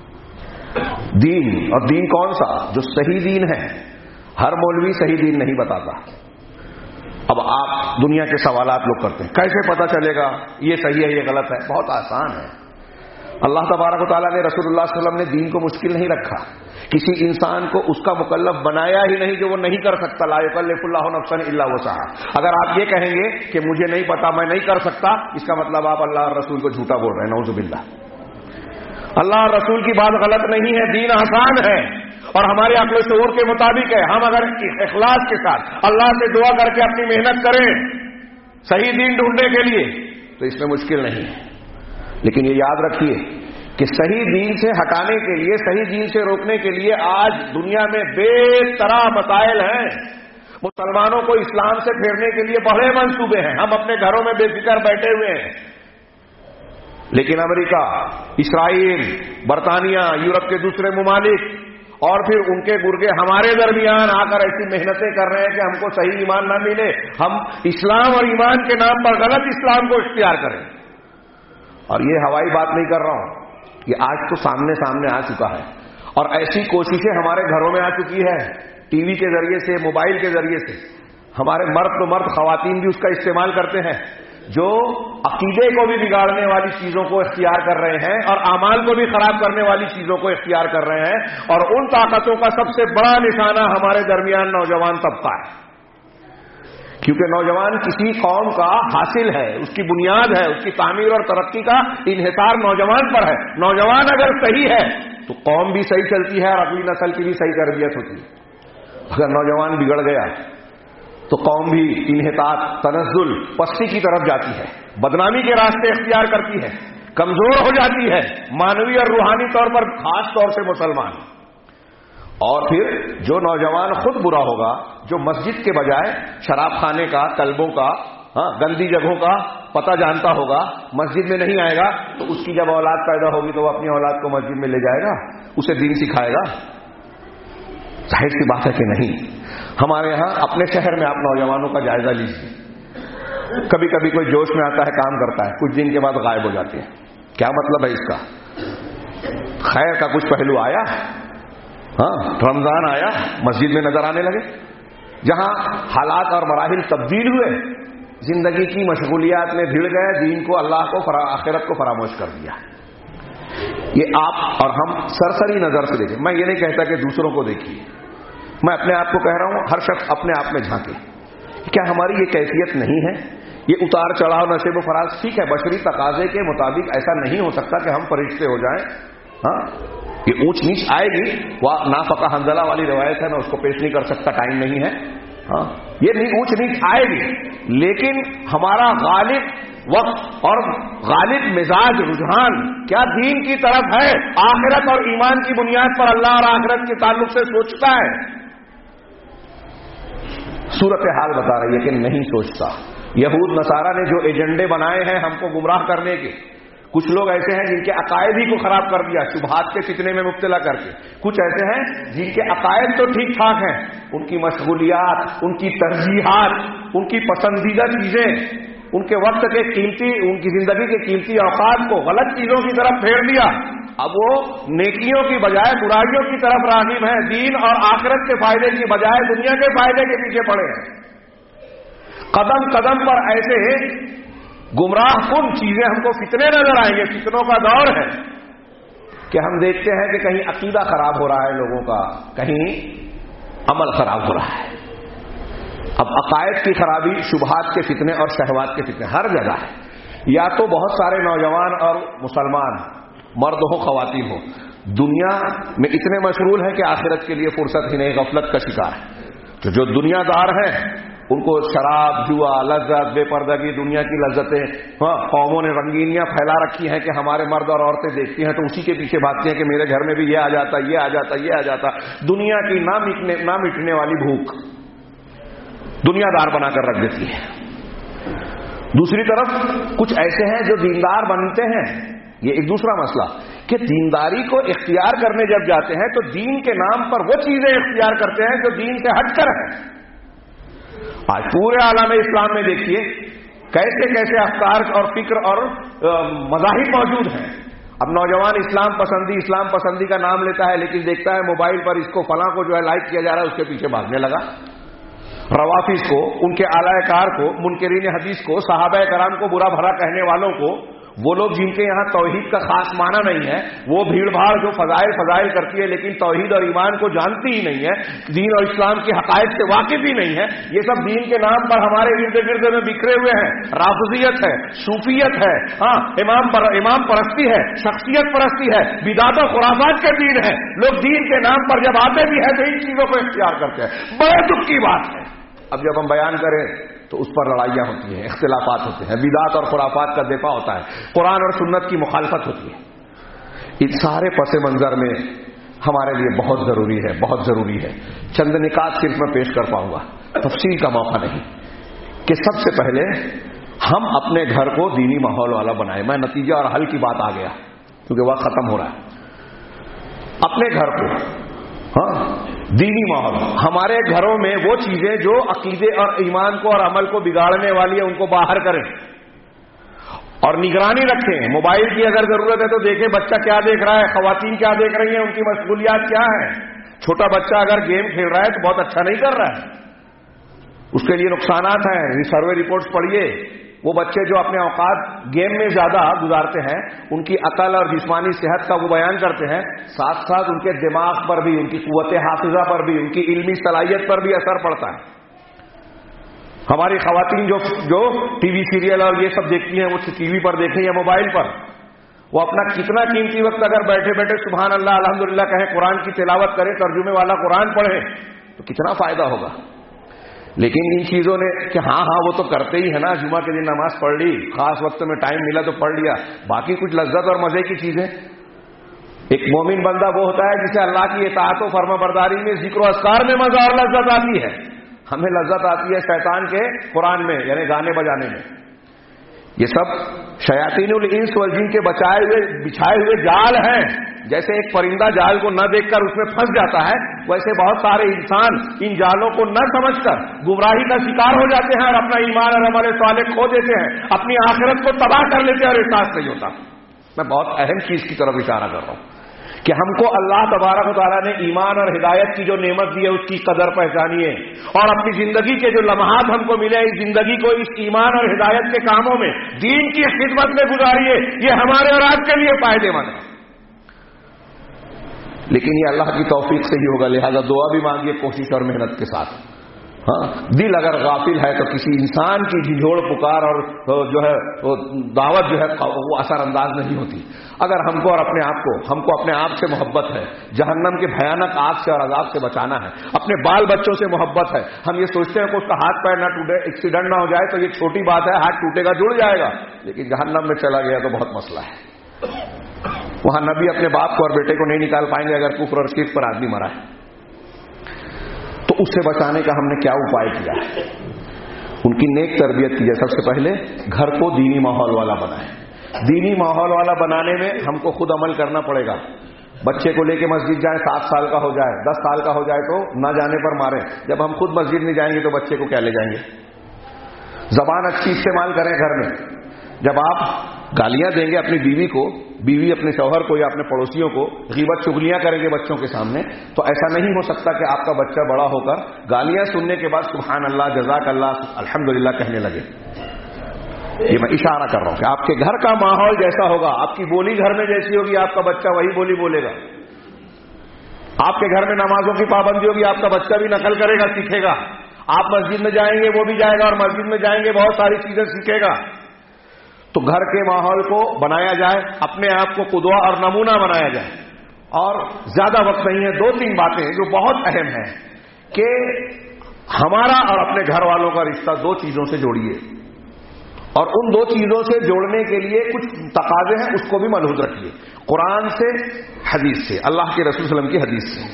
दीन, और दीन कौन सा? जो सही दीन है। हर मौलवी सही दीन नहीं बताता। अब आप दुनिया के सवालात लोग करते हैं, कैसे पता चलेगा ये सही है ये गलत है? बहुत आसान है। अल्लाह तबारक व तआला ने रसूलुल्लाह सल्लल्लाहु अलैहि वसल्लम ने दीन को मुश्किल नहीं रखा। किसी इंसान को उसका मुकल्लफ बनाया ही नहीं जो वो नहीं कर सकता। ला युकल्लिफुल्लाहु नफ्सन इल्ला वुसअहा। अगर आप ये कहेंगे कि मुझे नहीं पता, मैं नहीं कर सकता, इसका मतलब आप अल्लाह और रसूल को झूठा बोल रहे हैं। नऊजुबिल्लाह। अल्लाह और रसूल की बात गलत नहीं है, दीन आसान है और हमारे अक्ल शऊर के मुताबिक है। हम अगर इखलास के साथ अल्लाह से दुआ करके अपनी मेहनत करें सही दीन ढूंढने के लिए तो इसमें मुश्किल नहीं है। लेकिन ये याद रखिए कि सही दीन से हटाने के लिए, सही दीन से रोकने के लिए आज दुनिया में बेतरह मसाइल हैं। मुसलमानों को इस्लाम से फेरने के लिए बड़े मंसूबे हैं। हम अपने घरों में बेफिक्र बैठे हुए हैं, लेकिन अमेरिका, इसराइल, बरतानिया, यूरोप के दूसरे मुमालिक और फिर उनके गुर्गे हमारे दरमियान आकर ऐसी मेहनतें कर रहे हैं कि हमको सही ईमान ना मिले, हम इस्लाम और ईमान के नाम पर गलत इस्लाम को इख्तियार करें। और ये हवाई बात नहीं कर रहा हूं, ये आज तो सामने सामने आ चुका है और ऐसी कोशिशें हमारे घरों में आ चुकी है। टीवी के जरिए से, मोबाइल के जरिए से हमारे मर्द तो मर्द, खवातीन भी उसका इस्तेमाल करते हैं, जो अकीदे को भी बिगाड़ने वाली चीजों को इख्तियार कर रहे हैं और आमाल को भी खराब करने वाली चीजों को इख्तियार कर रहे हैं। और उन ताकतों का सबसे बड़ा निशाना हमारे दरमियान नौजवान तबका है, क्योंकि नौजवान किसी कौम का हासिल है, उसकी बुनियाद है, उसकी तामीर और तरक्की का इन्हिसार नौजवान पर है। नौजवान अगर सही है तो कौम भी सही चलती है और अगली नस्ल की भी सही तरबियत होती है। अगर नौजवान बिगड़ गया तो कौम भी इन्हितात, तनज़्ज़ुल, पस्ती की तरफ जाती है, बदनामी के रास्ते इख्तियार करती है, कमजोर हो जाती है मानवी और रूहानी तौर पर, खास तौर से मुसलमान। और फिर जो नौजवान खुद बुरा होगा, जो मस्जिद के बजाय शराब खाने का, कल्बों का, गंदी जगहों का पता जानता होगा, मस्जिद में नहीं आएगा, तो उसकी जब औलाद पैदा होगी तो वो अपनी औलाद को मस्जिद में ले जाएगा, उसे दीन सिखाएगा? जाहिर सी बात है कि नहीं। हमारे यहां अपने शहर में आप नौजवानों का जायजा लीजिए। कभी कभी कोई जोश में आता है, काम करता है, कुछ दिन के बाद गायब हो जाते हैं। क्या मतलब है इसका? खैर का कुछ पहलू आया, रमजान आया, मस्जिद में नजर आने लगे। जहां हालात और मराहिल तब्दील हुए, जिंदगी की मशगूलियात में भिड़ गए, दीन को, अल्लाह को, आखिरत को फरामोश कर दिया। ये आप और हम सरसरी नजर से देखें। मैं ये नहीं कहता कि दूसरों को देखिए, मैं अपने आप को कह रहा हूं, हर शख्स अपने आप में झांके। क्या हमारी ये कैफियत नहीं है? ये उतार चढ़ाव, नशेब फराज, ठीक है, बशरी तकाजे के मुताबिक ऐसा नहीं हो सकता कि हम फरिश्ते हो जाएं, ہاں یہ اونچ نیچ آئے گی، وہ نافقہ حنظلہ والی روایت ہے، میں اس کو پیش نہیں کر سکتا، ٹائم نہیں ہے. ہاں یہ اونچ نیچ آئے گی، لیکن ہمارا غالب وقت اور غالب مزاج رجحان کیا دین کی طرف ہے، آخرت اور ایمان کی بنیاد پر اللہ اور آخرت کے تعلق سے سوچتا ہے. صورتحال بتا رہی ہے کہ نہیں سوچتا. یہود نصارہ نے جو ایجنڈے بنائے ہیں ہم کو گمراہ کرنے کے، کچھ لوگ ایسے ہیں جن کے عقائد ہی کو خراب کر دیا شبہات کے فتنے میں مبتلا کر کے، کچھ ایسے ہیں جن کے عقائد تو ٹھیک ٹھاک ہیں، ان کی مشغولیات، ان کی ترجیحات، ان کی پسندیدہ چیزیں، ان کے وقت کے قیمتی، ان کی زندگی کے قیمتی اوقات کو غلط چیزوں کی طرف پھیر دیا. اب وہ نیکیوں کی بجائے برائیوں کی طرف راغب ہیں، دین اور آخرت کے فائدے کی بجائے دنیا کے فائدے کے پیچھے پڑے ہیں. قدم قدم پر ایسے گمراہ کن چیزیں ہم کو فتنے نظر آئیں گے. فتنوں کا دور ہے کہ ہم دیکھتے ہیں کہ کہیں عقیدہ خراب ہو رہا ہے لوگوں کا، کہیں عمل خراب ہو رہا ہے. اب عقائد کی خرابی، شبہات کے فتنے اور شہوات کے فتنے ہر جگہ ہے. یا تو بہت سارے نوجوان اور مسلمان، مرد ہو خواتین ہو، دنیا میں اتنے مشغول ہیں کہ آخرت کے لیے فرصت ہی نہیں، غفلت کا شکار ہے. تو جو دنیا دار ہیں ان کو شراب، جوا، لذت، بے پردگی، دنیا کی لذتیں، قوموں نے رنگینیاں پھیلا رکھی ہیں کہ ہمارے مرد اور عورتیں دیکھتی ہیں تو اسی کے پیچھے بھاگتی ہیں کہ میرے گھر میں بھی یہ آ جاتا، یہ آ جاتا، یہ آ جاتا. دنیا کی نہ مٹنے والی بھوک دنیا دار بنا کر رکھ دیتی ہے. دوسری طرف کچھ ایسے ہیں جو دیندار بنتے ہیں، یہ ایک دوسرا مسئلہ کہ دینداری کو اختیار کرنے جب جاتے ہیں تو دین کے نام پر وہ چیزیں اختیار کرتے ہیں جو دین سے ہٹ کر ہیں. آج پورے عالم اسلام میں دیکھیے کیسے کیسے افکار اور فکر اور مذاہب موجود ہیں. اب نوجوان اسلام پسندی کا نام لیتا ہے، لیکن دیکھتا ہے موبائل پر اس کو فلاں کو جو ہے لائک کیا جا رہا ہے، اس کے پیچھے بھاگنے لگا. روافظ کو، ان کے اعلی کار کو، منکرین حدیث کو، صحابہ کرام کو برا بھلا کہنے والوں کو، وہ لوگ جن کے یہاں توحید کا خاص معنی نہیں ہے، وہ بھیڑ بھاڑ جو فضائل کرتی ہے لیکن توحید اور ایمان کو جانتی ہی نہیں ہے، دین اور اسلام کے حقائق سے واقف ہی نہیں ہے، یہ سب دین کے نام پر ہمارے ارد گرد میں بکھرے ہوئے ہیں. رافضیت ہے، صوفیت ہے، امام پرستی ہے، شخصیت پرستی ہے، بدعت و خرافات کے دین ہے. لوگ دین کے نام پر جب آتے بھی ہیں تو ان چیزوں کو اختیار کرتے ہیں. بڑے دکھ کی بات ہے. اب جب ہم بیان کریں تو اس پر لڑائیاں ہوتی ہیں، اختلافات ہوتے ہیں، بدعات اور خرافات کا دفاع ہوتا ہے، قرآن اور سنت کی مخالفت ہوتی ہے. ان سارے پس منظر میں ہمارے لیے بہت ضروری ہے چند نکات صرف میں پیش کر پاؤں گا، تفصیل کا موقع نہیں، کہ سب سے پہلے ہم اپنے گھر کو دینی ماحول والا بنائیں. میں نتیجہ اور حل کی بات آ گیا کیونکہ وقت ختم ہو رہا ہے. اپنے گھر کو دینی ماحول، ہمارے گھروں میں وہ چیزیں جو عقیدے اور ایمان کو اور عمل کو بگاڑنے والی ہیں ان کو باہر کریں اور نگرانی رکھیں. موبائل کی اگر ضرورت ہے تو دیکھیں بچہ کیا دیکھ رہا ہے، خواتین کیا دیکھ رہی ہیں، ان کی مشغولیات کیا ہیں. چھوٹا بچہ اگر گیم کھیل رہا ہے تو بہت اچھا نہیں کر رہا ہے، اس کے لیے نقصانات ہیں. سروے رپورٹس پڑھیے، وہ بچے جو اپنے اوقات گیم میں زیادہ گزارتے ہیں ان کی عقل اور جسمانی صحت کا وہ بیان کرتے ہیں، ساتھ ساتھ ان کے دماغ پر بھی، ان کی قوت حافظہ پر بھی، ان کی علمی صلاحیت پر بھی اثر پڑتا ہے. ہماری خواتین جو ٹی وی سیریل اور یہ سب دیکھتی ہیں، وہ ٹی وی پر دیکھیں یا موبائل پر، وہ اپنا کتنا قیمتی وقت اگر بیٹھے بیٹھے سبحان اللہ الحمدللہ کہیں، قرآن کی تلاوت کریں، ترجمے والا قرآن پڑھیں تو کتنا فائدہ ہوگا. لیکن ان چیزوں نے کہ ہاں وہ تو کرتے ہی ہے نا، جمعہ کے دن نماز پڑھ لی، خاص وقت میں ٹائم ملا تو پڑھ لیا، باقی کچھ لذت اور مزے کی چیزیں. ایک مومن بندہ وہ ہوتا ہے جسے اللہ کی اطاعت و فرما برداری میں، ذکر و اذکار میں مزہ اور لذت آتی ہے. ہمیں لذت آتی ہے شیطان کے قرآن میں، یعنی گانے بجانے میں. یہ سب شیاطین الانس والجن کے بچھائے ہوئے جال ہیں. جیسے ایک پرندہ جال کو نہ دیکھ کر اس میں پھنس جاتا ہے، ویسے بہت سارے انسان ان جالوں کو نہ سمجھ کر گمراہی کا شکار ہو جاتے ہیں اور اپنا ایمان اور عمل صالح کھو دیتے ہیں، اپنی آخرت کو تباہ کر لیتے ہیں اور احساس نہیں ہوتا. میں بہت اہم چیز کی طرف اشارہ کر رہا ہوں کہ ہم کو اللہ تبارک و تعالیٰ نے ایمان اور ہدایت کی جو نعمت دی ہے اس کی قدر پہچانیے، اور اپنی زندگی کے جو لمحات ہم کو ملے اس زندگی کو اس ایمان اور ہدایت کے کاموں میں، دین کی خدمت میں گزاریے. یہ ہمارے اور آپ کے لیے فائدے مند ہے. لیکن یہ اللہ کی توفیق سے ہی ہوگا، لہذا دعا بھی مانگیے کوشش اور محنت کے ساتھ. ہاں، دل اگر غافل ہے تو کسی انسان کی جھنجھوڑ پکار اور جو ہے وہ دعوت جو ہے وہ اثر انداز نہیں ہوتی. اگر ہم کو اور ہم کو اپنے آپ سے محبت ہے، جہنم کے بھیانک آگ سے اور عذاب سے بچانا ہے، اپنے بال بچوں سے محبت ہے، ہم یہ سوچتے ہیں کہ اس کا ہاتھ پیر نہ ٹوٹے، ایکسیڈنٹ نہ ہو جائے تو یہ چھوٹی بات ہے، ہاتھ ٹوٹے گا جڑ جائے گا، لیکن جہنم میں چلا گیا تو بہت مسئلہ ہے. وہاں نبی اپنے باپ کو اور بیٹے کو نہیں نکال پائیں گے اگر کفر اور شرک پر آدمی مرا ہے. تو اس سے بچانے کا ہم نے کیا اپائے کیا ہے؟ ان کی نیک تربیت کی جائے. سب سے پہلے گھر کو دینی ماحول والا بنائیں. دینی ماحول والا بنانے میں ہم کو خود عمل کرنا پڑے گا. بچے کو لے کے مسجد جائیں، 7 سال کا ہو جائے، 10 سال کا ہو جائے تو نہ جانے پر ماریں. جب ہم خود مسجد میں جائیں گے تو بچے کو کیا لے جائیں گے؟ زبان اچھی استعمال کریں گھر میں. جب آپ گالیاں دیں گے اپنی بیوی کو، بیوی اپنے شوہر کو یا اپنے پڑوسیوں کو غیبت چغلیاں کریں گے بچوں کے سامنے، تو ایسا نہیں ہو سکتا کہ آپ کا بچہ بڑا ہو کر گالیاں سننے کے بعد سبحان اللہ، جزاک اللہ، الحمدللہ کہنے لگے. یہ میں اشارہ کر رہا ہوں کہ آپ کے گھر کا ماحول جیسا ہوگا، آپ کی بولی گھر میں جیسی ہوگی، آپ کا بچہ وہی بولی بولے گا. آپ کے گھر میں نمازوں کی پابندی ہوگی، آپ کا بچہ بھی نقل کرے گا، سیکھے گا. آپ مسجد میں جائیں گے وہ بھی جائے گا، اور مسجد میں جائیں گے بہت ساری چیزیں سیکھے گا. تو گھر کے ماحول کو بنایا جائے، اپنے آپ کو قدوہ اور نمونہ بنایا جائے. اور زیادہ وقت نہیں ہے، 2-3 باتیں جو بہت اہم ہیں کہ ہمارا اور اپنے گھر والوں کا رشتہ 2 چیزوں سے جوڑیے، اور ان 2 چیزوں سے جوڑنے کے لیے کچھ تقاضے ہیں، اس کو بھی ملحوظ رکھیے. قرآن سے، حدیث سے، اللہ کے رسول صلی اللہ علیہ وسلم کی حدیث سے.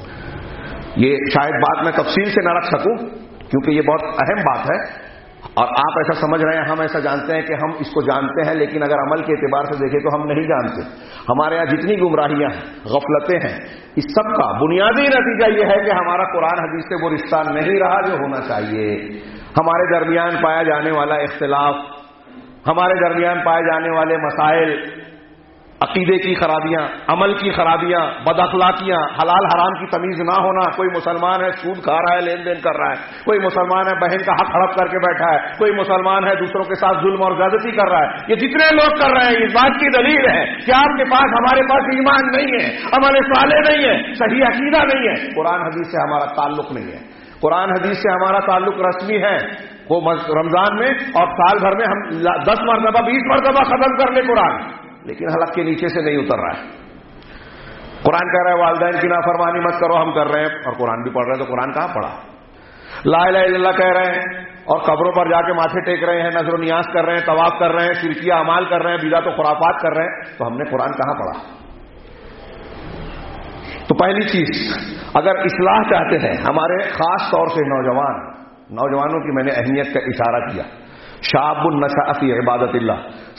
یہ شاید بات میں تفصیل سے نہ رکھ سکوں کیونکہ یہ بہت اہم بات ہے، اور آپ ایسا سمجھ رہے ہیں، ہم ایسا جانتے ہیں کہ ہم اس کو جانتے ہیں، لیکن اگر عمل کے اعتبار سے دیکھیں تو ہم نہیں جانتے. ہمارے یہاں جتنی گمراہیاں ہیں، غفلتیں ہیں، اس سب کا بنیادی نتیجہ یہ ہے کہ ہمارا قرآن حدیث سے وہ رشتہ نہیں رہا جو ہونا چاہیے. ہمارے درمیان پایا جانے والا اختلاف، ہمارے درمیان پائے جانے والے مسائل، عقیدے کی خرابیاں، عمل کی خرابیاں، بد اخلاقیاں، حلال حرام کی تمیز نہ ہونا. کوئی مسلمان ہے سود کھا رہا ہے، لین دین کر رہا ہے، کوئی مسلمان ہے بہن کا حق ہڑپ کر کے بیٹھا ہے، کوئی مسلمان ہے دوسروں کے ساتھ ظلم اور زیادتی کر رہا ہے. یہ جتنے لوگ کر رہے ہیں، اس بات کی دلیل ہے کہ آپ کے پاس، ہمارے پاس ایمان نہیں ہے، عمل صالح نہیں ہے، صحیح عقیدہ نہیں ہے، قرآن حدیث سے ہمارا تعلق نہیں ہے. قرآن حدیث سے ہمارا تعلق رسمی ہے، وہ رمضان میں اور سال بھر میں ہم 10 مرتبہ 20 مرتبہ ختم کر لیں قرآن، لیکن حلق کے نیچے سے نہیں اتر رہا ہے. قرآن کہہ رہا ہے والدین کی نافرمانی مت کرو، ہم کر رہے ہیں اور قرآن بھی پڑھ رہے ہیں، تو قرآن کہاں پڑھا؟ لا الہ الا اللہ کہہ رہے ہیں اور قبروں پر جا کے ماتھے ٹیک رہے ہیں، نظر و نیاز کر رہے ہیں، طواف کر رہے ہیں، شرکیہ اعمال کر رہے ہیں، بدعت و خرافات کر رہے ہیں، تو ہم نے قرآن کہاں پڑھا؟ تو پہلی چیز، اگر اصلاح چاہتے ہیں، ہمارے خاص طور سے نوجوانوں کی میں نے اہمیت کا اشارہ کیا. شاب النشأ فی عبادت اللہ.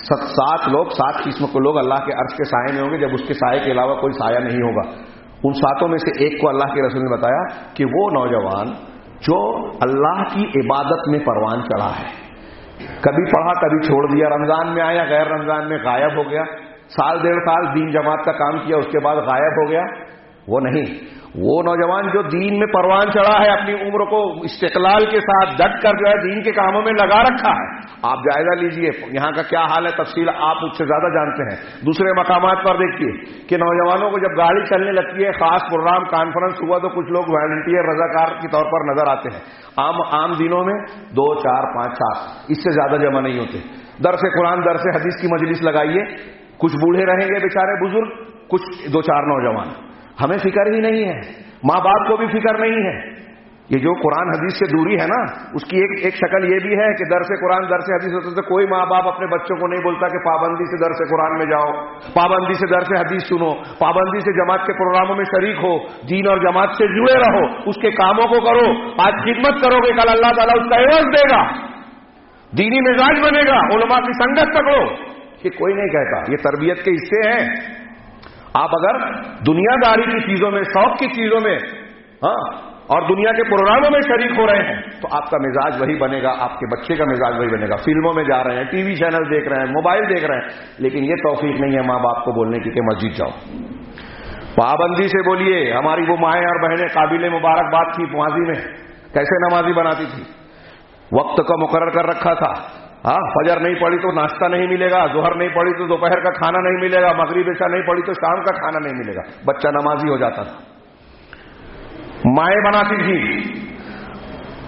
7 قسم کے لوگ اللہ کے عرش کے سائے میں ہوں گے جب اس کے سائے کے علاوہ کوئی سایہ نہیں ہوگا. ان 7 میں سے ایک کو اللہ کے رسول نے بتایا کہ وہ نوجوان جو اللہ کی عبادت میں پروان چڑھا ہے، کبھی پڑھا کبھی چھوڑ دیا، رمضان میں آیا غیر رمضان میں غائب ہو گیا، 1.5 سال دین جماعت کا کام کیا، اس کے بعد غائب ہو گیا. وہ نہیں، وہ نوجوان جو دین میں پروان چڑھا ہے، اپنی عمر کو استقلال کے ساتھ ڈٹ کر جو ہے دین کے کاموں میں لگا رکھا ہے. آپ جائزہ لیجئے یہاں کا کیا حال ہے، تفصیل آپ مجھ سے زیادہ جانتے ہیں. دوسرے مقامات پر دیکھیے کہ نوجوانوں کو جب گاڑی چلنے لگتی ہے، خاص پروگرام کانفرنس ہوا تو کچھ لوگ والنٹیئر رضاکار کے طور پر نظر آتے ہیں. عام دنوں میں 2 4 5 7 اس سے زیادہ جمع نہیں ہوتے. درس قرآن، درس حدیث کی مجلس لگائیے، کچھ بوڑھے رہیں گے بیچارے بزرگ، کچھ 2 4 نوجوان. ہمیں فکر ہی نہیں ہے، ماں باپ کو بھی فکر نہیں ہے. یہ جو قرآن حدیث سے دوری ہے نا، اس کی ایک شکل یہ بھی ہے کہ درس قرآن درس حدیث ہوتے تو کوئی ماں باپ اپنے بچوں کو نہیں بولتا کہ پابندی سے درس قرآن میں جاؤ، پابندی سے درس حدیث سنو، پابندی سے جماعت کے پروگراموں میں شریک ہو، دین اور جماعت سے جڑے رہو، اس کے کاموں کو کرو. آج خدمت کرو گے، کل اللہ تعالیٰ اس کا عوض دے گا، دینی مزاج بنے گا، علماء کی سنگت پکڑو. یہ کوئی نہیں کہتا، یہ تربیت کے حصے ہیں. آپ اگر دنیا داری کی چیزوں میں، شوق کی چیزوں میں اور دنیا کے پروگراموں میں شریک ہو رہے ہیں تو آپ کا مزاج وہی بنے گا، آپ کے بچے کا مزاج وہی بنے گا. فلموں میں جا رہے ہیں، ٹی وی چینل دیکھ رہے ہیں، موبائل دیکھ رہے ہیں، لیکن یہ توفیق نہیں ہے ماں باپ کو بولنے کی کہ مسجد جاؤ. پابندی سے بولیے. ہماری وہ مائیں اور بہنیں قابل مبارکباد تھی ماضی میں، کیسے نمازی بناتی تھی، وقت کا مقرر کر رکھا تھا. فجر نہیں پڑی تو ناشتہ نہیں ملے گا، ظہر نہیں پڑی تو دوپہر کا کھانا نہیں ملے گا، مغرب عشاء نہیں پڑی تو شام کا کھانا نہیں ملے گا. بچہ نمازی ہو جاتا تھا. مائیں بناتی تھی.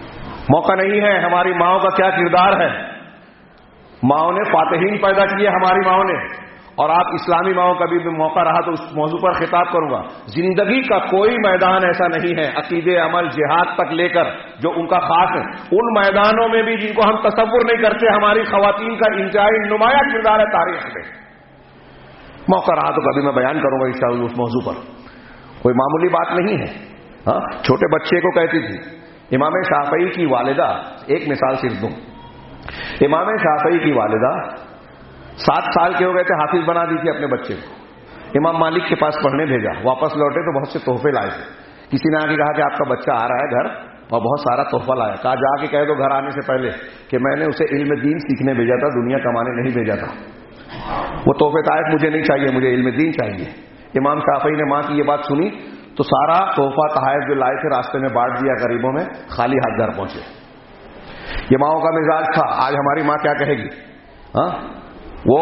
موقع نہیں ہے. ہماری ماؤں کا کیا کردار ہے. ماؤں نے فاتحین پیدا کیے ہماری ماؤں نے. اور آپ اسلامی ماؤں کبھی بھی موقع رہا تو اس موضوع پر خطاب کروں گا. زندگی کا کوئی میدان ایسا نہیں ہے عقیدے عمل جہاد تک لے کر جو ان کا خاص ہے. ان میدانوں میں بھی جن کو ہم تصور نہیں کرتے ہماری خواتین کا انتہائی نمایاں کردار ہے تاریخ میں. موقع رہا تو کبھی میں بیان کروں گا انشاءاللہ اس موضوع پر. کوئی معمولی بات نہیں ہے. ہاں چھوٹے بچے کو کہتی تھی. امام شافعی کی والدہ, ایک مثال صرف دوں. امام شافعی کی والدہ 7 سال کے ہو گئے تھے, حافظ بنا دی تھی اپنے بچے کو. امام مالک کے پاس پڑھنے بھیجا, واپس لوٹے تو بہت سے تحفے لائے تھے. کسی نے آ کے کہا کہ آپ کا بچہ آ رہا ہے گھر اور بہت سارا تحفہ لایا. کہا جا کے کہہ دو گھر آنے سے پہلے کہ میں نے اسے علم دین سیکھنے بھیجا تھا, دنیا کمانے نہیں بھیجا تھا. وہ تحفے طائف مجھے نہیں چاہیے, مجھے علم دین چاہیے. امام شافعی نے ماں کی یہ بات سنی تو سارا تحفہ تحائف جو لائے تھے راستے میں بانٹ دیا غریبوں میں, خالی ہاتھ گھر پہنچے. یہ ماؤں کا مزاج تھا. آج ہماری ماں کیا کہے گی. ہاں وہ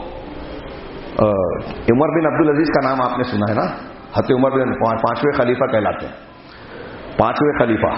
عمر بن عبدالعزیز کا نام آپ نے سنا ہے نا. حضرت عمر بن 5ویں خلیفہ کہلاتے ہیں, 5ویں خلیفہ.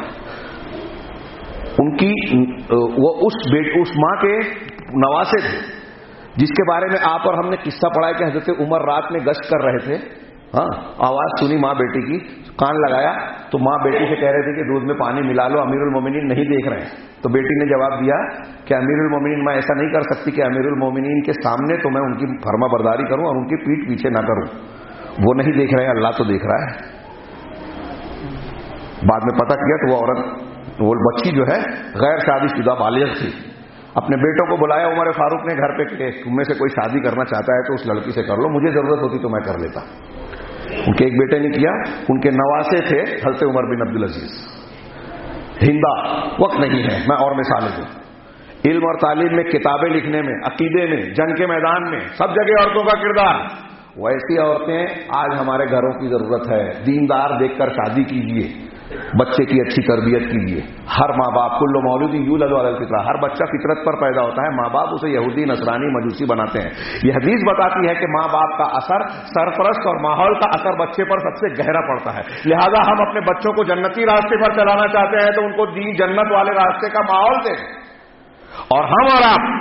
ان کی وہ اس ماں کے نواسے تھے جس کے بارے میں آپ اور ہم نے قصہ پڑھا ہے کہ حضرت عمر رات میں گشت کر رہے تھے. ہاں آواز سنی ماں بیٹی کی, کان لگایا تو ماں بیٹی سے کہہ رہے تھے کہ دودھ میں پانی ملا لو, امیر المومنین نہیں دیکھ رہے ہیں. تو بیٹی نے جواب دیا کہ امیر المومنین میں ایسا نہیں کر سکتی کہ امیر المومنین کے سامنے تو میں ان کی فرما برداری کروں اور ان کی پیٹھ پیچھے نہ کروں. وہ نہیں دیکھ رہے ہیں, اللہ تو دیکھ رہا ہے. بعد میں پتہ کیا تو وہ عورت, وہ بچی جو ہے غیر شادی شدہ بالغ تھی. اپنے بیٹوں کو بلایا عمر فاروق نے گھر پہ کہ تم میں سے کوئی شادی کرنا چاہتا ہے تو اس لڑکی سے کر لو, مجھے ضرورت ہوتی تو میں کر لیتا. ان کے ایک بیٹے نے کیا, ان کے نواسے تھے حضرت عمر بن عبدالعزیز. ہندا وقت نہیں ہے میں اور مثالیں دوں. علم اور تعلیم میں, کتابیں لکھنے میں, عقیدے میں, جنگ کے میدان میں, سب جگہ عورتوں کا کردار. ویسی عورتیں آج ہمارے گھروں کی ضرورت ہے. دیندار دیکھ کر شادی کیجیے, بچے کی اچھی تربیت کیجیے. ہر ماں باپ کل مولود یولد علی الفطرہ, ہر بچہ فطرت پر پیدا ہوتا ہے. ماں باپ اسے یہودی نصرانی مجوسی بناتے ہیں. یہ حدیث بتاتی ہے کہ ماں باپ کا اثر, سرپرست اور ماحول کا اثر بچے پر سب سے گہرا پڑتا ہے. لہذا ہم اپنے بچوں کو جنتی راستے پر چلانا چاہتے ہیں تو ان کو دین جنت والے راستے کا ماحول دیں. اور ہم اور آپ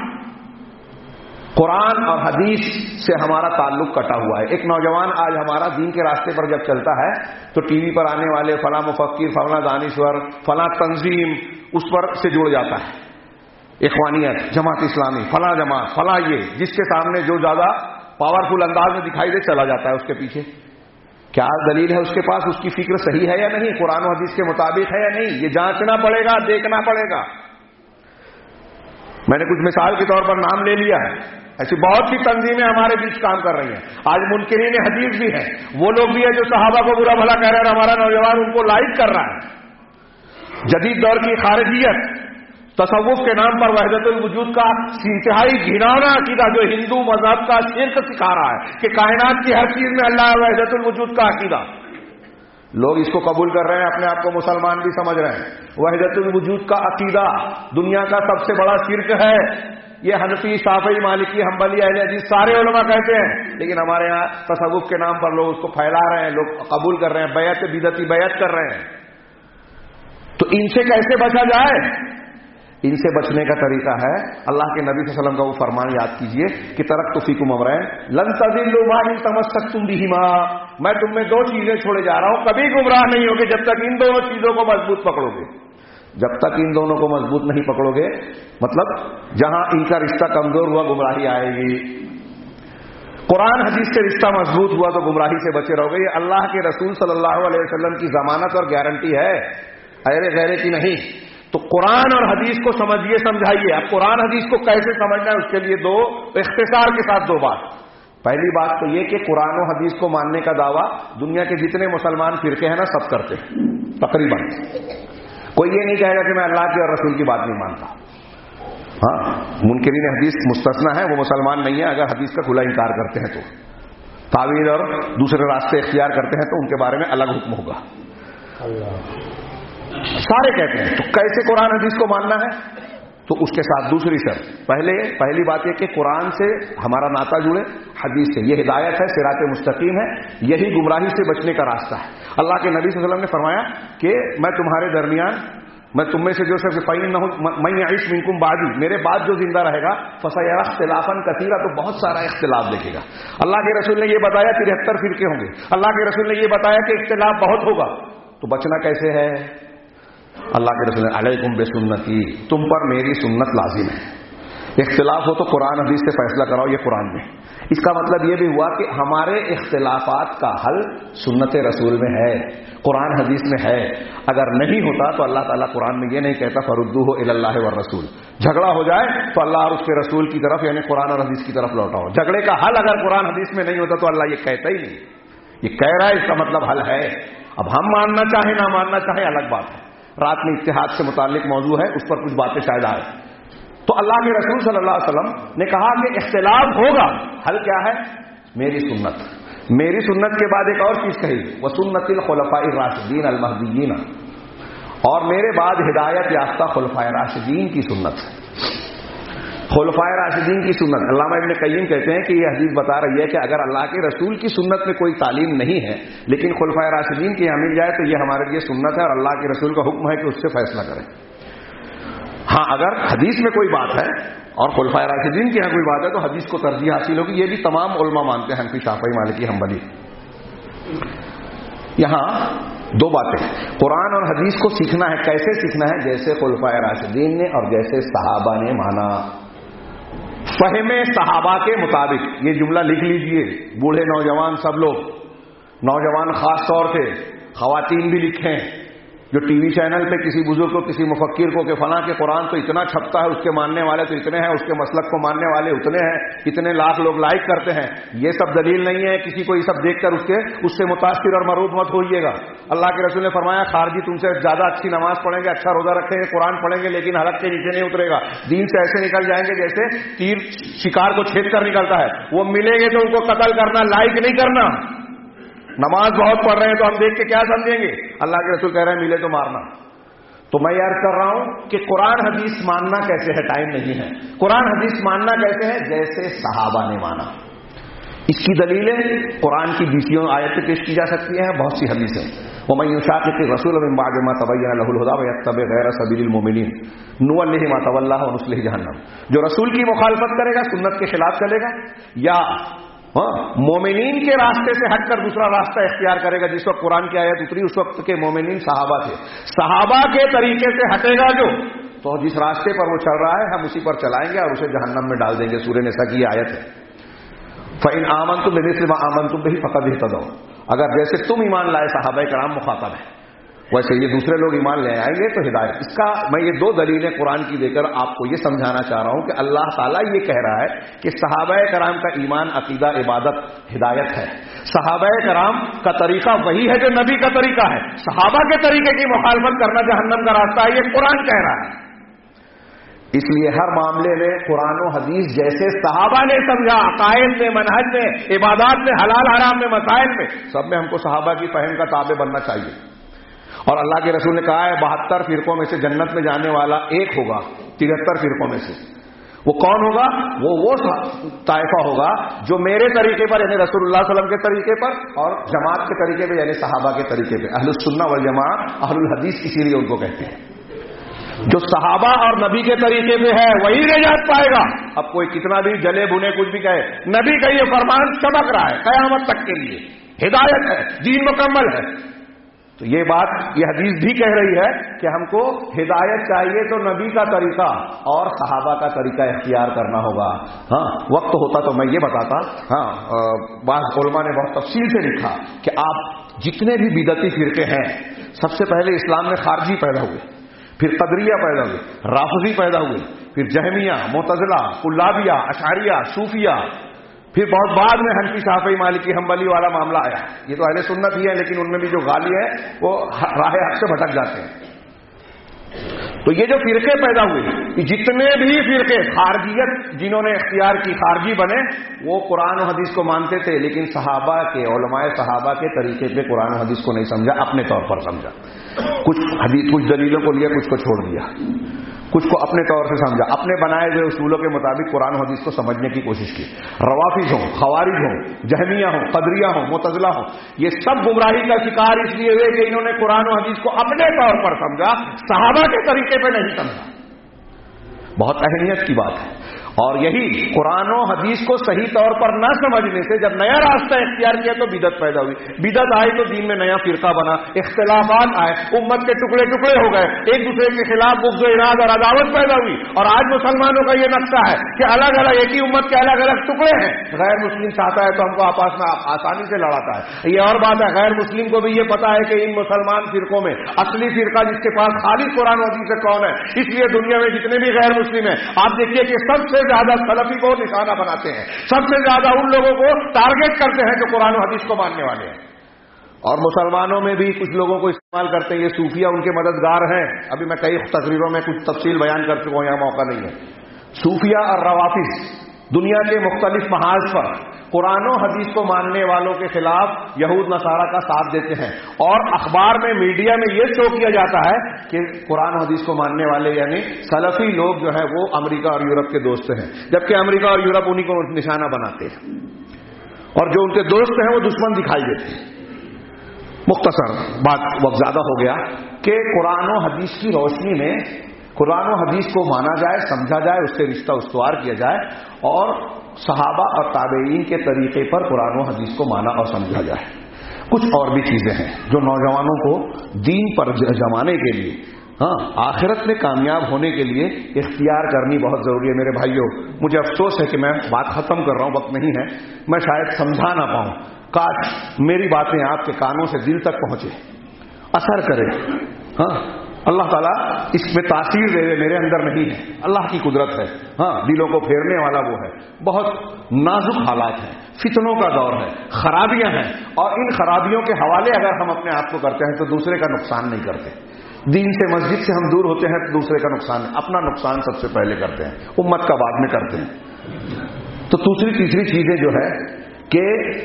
قرآن اور حدیث سے ہمارا تعلق کٹا ہوا ہے. ایک نوجوان آج ہمارا دین کے راستے پر جب چلتا ہے تو ٹی وی پر آنے والے فلاں مفکر, فلاں دانشور, فلاں تنظیم اس پر سے جڑ جاتا ہے. اخوانیت, جماعت اسلامی, فلاں جماعت, فلاں یہ, جس کے سامنے جو زیادہ پاورفل انداز میں دکھائی دے چلا جاتا ہے. اس کے پیچھے کیا دلیل ہے اس کے پاس, اس کی فکر صحیح ہے یا نہیں, قرآن و حدیث کے مطابق ہے یا نہیں, یہ جانچنا پڑے گا, دیکھنا پڑے گا. میں نے کچھ مثال کے طور پر نام لے لیا ہے. ایسی بہت سی تنظیمیں ہمارے بیچ کام کر رہی ہیں. آج منکرین حدیث بھی ہیں, وہ لوگ بھی ہیں جو صحابہ کو برا بھلا کہہ رہے ہیں, ہمارا نوجوان ان کو لائک کر رہا ہے. جدید دور کی خارجیت, تصوف کے نام پر وحدت الوجود کا انتہائی گھناؤنا عقیدہ جو ہندو مذہب کا شرک سکھا رہا ہے کہ کائنات کی ہر چیز میں اللہ وحدت الوجود کا عقیدہ, لوگ اس کو قبول کر رہے ہیں, اپنے آپ کو مسلمان بھی سمجھ رہے ہیں. وحدت الوجود کا عقیدہ دنیا کا سب سے بڑا شرک ہے. یہ حنفی, شافعی, مالکی, حنبلی, اہل حدیث سارے علماء کہتے ہیں, لیکن ہمارے ہاں تصوف کے نام پر لوگ اس کو پھیلا رہے ہیں, لوگ قبول کر رہے ہیں, بیعت بدعتی بیعت کر رہے ہیں. تو ان سے کیسے بچا جائے؟ ان سے بچنے کا طریقہ ہے اللہ کے نبی صلی اللہ علیہ وسلم کا وہ فرمان یاد کیجئے کہ ترکت فیکم امرین لن تضلوا ما ان تمسکتم بہما, میں تم میں 2 چیزیں چھوڑے جا رہا ہوں, کبھی گمراہ نہیں ہوگے جب تک ان دونوں چیزوں کو مضبوط پکڑو گے. جب تک ان دونوں کو مضبوط نہیں پکڑو گے, مطلب جہاں ان کا رشتہ کمزور ہوا گمراہی آئے گی. قرآن حدیث سے رشتہ مضبوط ہوا تو گمراہی سے بچے رہو گے. یہ اللہ کے رسول صلی اللہ علیہ وسلم کی ضمانت اور گارنٹی ہے, ایرے غیرے کی نہیں. تو قرآن اور حدیث کو سمجھیے, سمجھائیے. اب قرآن حدیث کو کیسے سمجھنا ہے اس کے لیے 2 اختصار کے ساتھ 2 بات. پہلی بات تو یہ کہ قرآن و حدیث کو ماننے کا دعویٰ دنیا کے جتنے مسلمان فرقے ہیں نا سب کرتے ہیں تقریباً. کوئی یہ نہیں کہے گا کہ میں اللہ کی اور رسول کی بات نہیں مانتا. ہاں منکرین حدیث مستثنا ہے, وہ مسلمان نہیں ہے اگر حدیث کا کھلا انکار کرتے ہیں تو. تعویل اور دوسرے راستے اختیار کرتے ہیں تو ان کے بارے میں الگ حکم ہوگا. سارے کہتے ہیں. تو کیسے قرآن حدیث کو ماننا ہے؟ تو اس کے ساتھ دوسری شرط, پہلی بات یہ کہ قرآن سے ہمارا ناطہ جڑے, حدیث سے. یہ ہدایت ہے, صراط مستقیم ہے, یہی گمراہی سے بچنے کا راستہ ہے. اللہ کے نبی صلی اللہ علیہ وسلم نے فرمایا کہ میں تمہارے درمیان میں تم میں سے جو شخص میں یعش منکم بعدی، میرے بعد جو زندہ رہے گا فسیرى اختلافا کثیرا، تو بہت سارا اختلاف دیکھے گا. اللہ کے رسول نے یہ بتایا 73 فرقے ہوں گے، اللہ کے رسول نے یہ بتایا کہ اختلاف بہت ہوگا، تو بچنا کیسے ہے؟ اللہ کے رسول نے علیکم بسنتی، تم پر میری سنت لازم ہے. اختلاف ہو تو قرآن حدیث سے فیصلہ کراؤ، یہ قرآن میں. اس کا مطلب یہ بھی ہوا کہ ہمارے اختلافات کا حل سنت رسول میں ہے، قرآن حدیث میں ہے. اگر نہیں ہوتا تو اللہ تعالیٰ قرآن میں یہ نہیں کہتا فردوہ الی اللہ والرسول. جھگڑا ہو جائے تو اللہ اور اس کے رسول کی طرف یعنی قرآن اور حدیث کی طرف لوٹاؤ. جھگڑے کا حل اگر قرآن حدیث میں نہیں ہوتا تو اللہ یہ کہتا ہی نہیں. یہ کہہ رہا ہے، اس کا مطلب حل ہے. اب ہم ماننا چاہیں نہ ماننا چاہیں الگ بات ہے. رات میں اتحاد سے متعلق موضوع ہے، اس پر کچھ باتیں شاید آئے. تو اللہ کے رسول صلی اللہ علیہ وسلم نے کہا کہ اختلاف ہوگا، حل کیا ہے؟ میری سنت. میری سنت کے بعد ایک اور چیز کہی، وسنت الخلفاء الراشدین المہدیین، اور میرے بعد ہدایت یافتہ خلفاء راشدین کی سنت. خلفاء راشدین کی سنت، علامہ ابن قیم کہتے ہیں کہ یہ حدیث بتا رہی ہے کہ اگر اللہ کے رسول کی سنت میں کوئی تعلیم نہیں ہے لیکن خلفاء راشدین کی یہاں مل جائے تو یہ ہمارے لیے سنت ہے، اور اللہ کے رسول کا حکم ہے کہ اس سے فیصلہ کریں. ہاں اگر حدیث میں کوئی بات ہے اور خلفاء راشدین کی یہاں کوئی بات ہے تو حدیث کو ترجیح حاصل ہوگی. یہ بھی تمام علماء مانتے ہیں، حنفی، شافعی، مالکی، حنبلی. یہاں دو باتیں، قرآن اور حدیث کو سیکھنا ہے. کیسے سیکھنا ہے؟ جیسے خلفاء راشدین نے اور جیسے صحابہ نے مانا، فہم صحابہ کے مطابق. یہ جملہ لکھ لیجئے، بوڑھے نوجوان سب لوگ، نوجوان خاص طور سے، خواتین بھی لکھیں. جو ٹی وی چینل پہ کسی بزرگ کو، کسی مفکر کو کہ فلاں کے قرآن تو اتنا چھپتا ہے، اس کے ماننے والے تو اتنے ہیں، اس کے مسلک کو ماننے والے اتنے ہیں، اتنے لاکھ لوگ لائک کرتے ہیں، یہ سب دلیل نہیں ہے. کسی کو یہ سب دیکھ کر اس سے متاثر اور مرعوب مت ہوئیے گا. اللہ کے رسول نے فرمایا خارجی تم سے زیادہ اچھی نماز پڑھیں گے، اچھا روزہ رکھیں گے، قرآن پڑھیں گے، لیکن حلق کے نیچے نہیں اترے گا. دین سے ایسے نکل جائیں گے جیسے تیر شکار کو چھید کر نکلتا ہے. وہ ملیں گے تو ان کو قتل کرنا، لائک نہیں کرنا. نماز بہت پڑھ رہے ہیں تو ہم دیکھ کے کیا سمجھیں گے؟ اللہ کے رسول کہہ رہے ہیں ملے تو مارنا. تو میں یہ عرض کر رہا ہوں کہ قرآن حدیث ماننا کیسے ہے، ٹائم نہیں ہے. قرآن حدیث ماننا کیسے ہے؟ جیسے صحابہ نے مانا. اس کی دلیلیں قرآن کی 20 آیتیں پیش کی جا سکتی ہیں، بہت سی حدیثیں. وَمَن يُشَاقِقِ الرَّسُولَ مِن بَعْدِ مَا تَبَيَّنَ لَهُ الْهُدَىٰ وَيَتَّبِعْ غَيْرَ سَبِيلِ الْمُؤْمِنِينَ نُوَلِّهِ مَا تَوَلَّىٰ وَنُصْلِهِ جَهَنَّمَ. جو رسول کی مخالفت کرے گا، سنت کے خلاف چلے گا، یا مومنین کے راستے سے ہٹ کر دوسرا راستہ اختیار کرے گا. جس وقت قرآن کی آیت اتری اس وقت کے مومنین صحابہ تھے. صحابہ کے طریقے سے ہٹے گا جو، تو جس راستے پر وہ چل رہا ہے ہم اسی پر چلائیں گے اور اسے جہنم میں ڈال دیں گے. سورہ نساء کی آیت ہے. فَإِنْ آمَنْتُمْ بِمِثْلِ مَا آمَنْتُمْ بِهِ فَقَدِ اهْتَدَوْا. اگر جیسے تم ایمان لائے صحابہ کرام مخاطب ہے، ویسے یہ دوسرے لوگ ایمان لے آئیں گے تو ہدایت. اس کا میں یہ 2 دلیلیں قرآن کی دے کر آپ کو یہ سمجھانا چاہ رہا ہوں کہ اللہ تعالیٰ یہ کہہ رہا ہے کہ صحابہ کرام کا ایمان، عقیدہ، عبادت ہدایت ہے. صحابہ کرام کا طریقہ وہی ہے جو نبی کا طریقہ ہے. صحابہ کے طریقے کی مخالفت کرنا جہنم کا راستہ ہے، یہ قرآن کہہ رہا ہے. اس لیے ہر معاملے میں قرآن و حدیث جیسے صحابہ نے سمجھا، عقائد میں، منہج میں، عبادات میں، حلال حرام میں، مسائل میں، سب میں ہم کو صحابہ کی فہم کا تابع بننا چاہیے. اور اللہ کے رسول نے کہا ہے 72 فرقوں میں سے جنت میں جانے والا ایک ہوگا 73 فرقوں میں سے. وہ کون ہوگا؟ وہ طائفہ ہوگا جو میرے طریقے پر یعنی رسول اللہ صلی اللہ علیہ وسلم کے طریقے پر اور جماعت کے طریقے پہ یعنی صحابہ کے طریقے پہ. اہل السنہ والجماعہ، اہل الحدیث اسی لیے ان کو کہتے ہیں. جو صحابہ اور نبی کے طریقے پہ ہے وہی نجات پائے گا. اب کوئی کتنا بھی جلے بھنے کچھ بھی کہے، نبی کا یہ فرمان چمک رہا ہے قیامت تک کے لیے. ہدایت ہے، دین مکمل ہے. تو یہ بات، یہ حدیث بھی کہہ رہی ہے کہ ہم کو ہدایت چاہیے تو نبی کا طریقہ اور صحابہ کا طریقہ اختیار کرنا ہوگا. ہاں وقت ہوتا تو میں یہ بتاتا. ہاں بعض علماء نے بہت تفصیل سے لکھا کہ آپ جتنے بھی بدعتی فرقے ہیں، سب سے پہلے اسلام میں خارجی پیدا ہوئے، پھر قدریہ پیدا ہوئے، رافضی پیدا ہوئے، پھر جہمیہ، معتزلہ، کلابیہ، اشعریہ، صوفیہ، پھر بہت بعد میں حنفی، شافعی، مالکی، حنبلی والا معاملہ آیا. یہ تو اہل سنت ہی ہے لیکن ان میں بھی جو غالی ہے وہ راہ حق سے بھٹک جاتے ہیں. تو یہ جو فرقے پیدا ہوئے، جتنے بھی فرقے خارجیت جنہوں نے اختیار کی، خارجی بنے، وہ قرآن و حدیث کو مانتے تھے لیکن صحابہ کے، علماء صحابہ کے طریقے پہ قرآن و حدیث کو نہیں سمجھا، اپنے طور پر سمجھا. کچھ دلیلوں کو لیا، کچھ کو چھوڑ دیا. کچھ کو اپنے طور سے سمجھا، اپنے بنائے ہوئے اصولوں کے مطابق قرآن و حدیث کو سمجھنے کی کوشش کی. روافض ہوں، خوارج ہوں، جہمیہ ہوں، قدریہ ہوں، معتزلہ ہوں، یہ سب گمراہی کا شکار اس لیے ہوئے کہ انہوں نے قرآن و حدیث کو اپنے طور پر سمجھا، صحابہ کے طریقے پہ نہیں سمجھا. بہت اہمیت کی بات ہے. اور یہی قرآن و حدیث کو صحیح طور پر نہ سمجھنے سے جب نیا راستہ اختیار کیا تو بدعت پیدا ہوئی. بدعت آئی تو دین میں نیا فرقہ بنا، اختلافات آئے، امت کے ٹکڑے ٹکڑے ہو گئے، ایک دوسرے کے خلاف بغض و عناد اور عداوت پیدا ہوئی. اور آج مسلمانوں کا یہ نقشہ ہے کہ الگ الگ ایک ہی امت کے الگ الگ ٹکڑے ہیں. غیر مسلم چاہتا ہے تو ہم کو آپس میں آسانی سے لڑاتا ہے. یہ اور بات ہے، غیر مسلم کو بھی یہ پتا ہے کہ ان مسلمان فرقوں میں اصلی فرقہ جس کے پاس خالص قرآن و حدیث سے کون ہے. اس لیے دنیا میں جتنے بھی غیر مسلم ہیں آپ دیکھیے کہ سب سے زیادہ سلفی کو نشانہ بناتے ہیں، سب سے زیادہ ان لوگوں کو ٹارگٹ کرتے ہیں جو قرآن و حدیث کو ماننے والے ہیں. اور مسلمانوں میں بھی کچھ لوگوں کو استعمال کرتے ہیں، یہ صوفیہ ان کے مددگار ہیں. ابھی میں کئی تقریروں میں کچھ تفصیل بیان کر چکا ہوں، یہاں موقع نہیں ہے. صوفیہ اور روافض دنیا کے مختلف محاذ پر قرآن و حدیث کو ماننے والوں کے خلاف یہود نصارہ کا ساتھ دیتے ہیں. اور اخبار میں، میڈیا میں یہ شو کیا جاتا ہے کہ قرآن و حدیث کو ماننے والے یعنی سلفی لوگ جو ہے وہ امریکہ اور یورپ کے دوست ہیں، جبکہ امریکہ اور یورپ انہی کو نشانہ بناتے ہیں اور جو ان کے دوست ہیں وہ دشمن دکھائی دیتے ہیں. مختصر بات، وقت زیادہ ہو گیا، کہ قرآن و حدیث کی روشنی میں قرآن و حدیث کو مانا جائے، سمجھا جائے، اس سے رشتہ استوار کیا جائے اور صحابہ اور تابعین کے طریقے پر قرآن و حدیث کو مانا اور سمجھا جائے. کچھ اور بھی چیزیں ہیں جو نوجوانوں کو دین پر جمانے کے لیے، آخرت میں کامیاب ہونے کے لیے اختیار کرنی بہت ضروری ہے. میرے بھائیوں، مجھے افسوس ہے کہ میں بات ختم کر رہا ہوں، وقت نہیں ہے، میں شاید سمجھا نہ پاؤں. کاش میری باتیں آپ کے کانوں سے دل تک پہنچے، اثر کرے. اللہ تعالیٰ اس میں تاثیر دے، میرے اندر نہیں ہے، اللہ کی قدرت ہے. دلوں کو پھیرنے والا وہ ہے. بہت نازک حالات ہیں، فتنوں کا دور ہے، خرابیاں ہیں، اور ان خرابیوں کے حوالے اگر ہم اپنے آپ کو کرتے ہیں تو دوسرے کا نقصان نہیں کرتے. دین سے، مسجد سے ہم دور ہوتے ہیں تو دوسرے کا نقصان، اپنا نقصان سب سے پہلے کرتے ہیں، امت کا بعد میں کرتے ہیں. تو دوسری تیسری چیزیں جو ہے کہ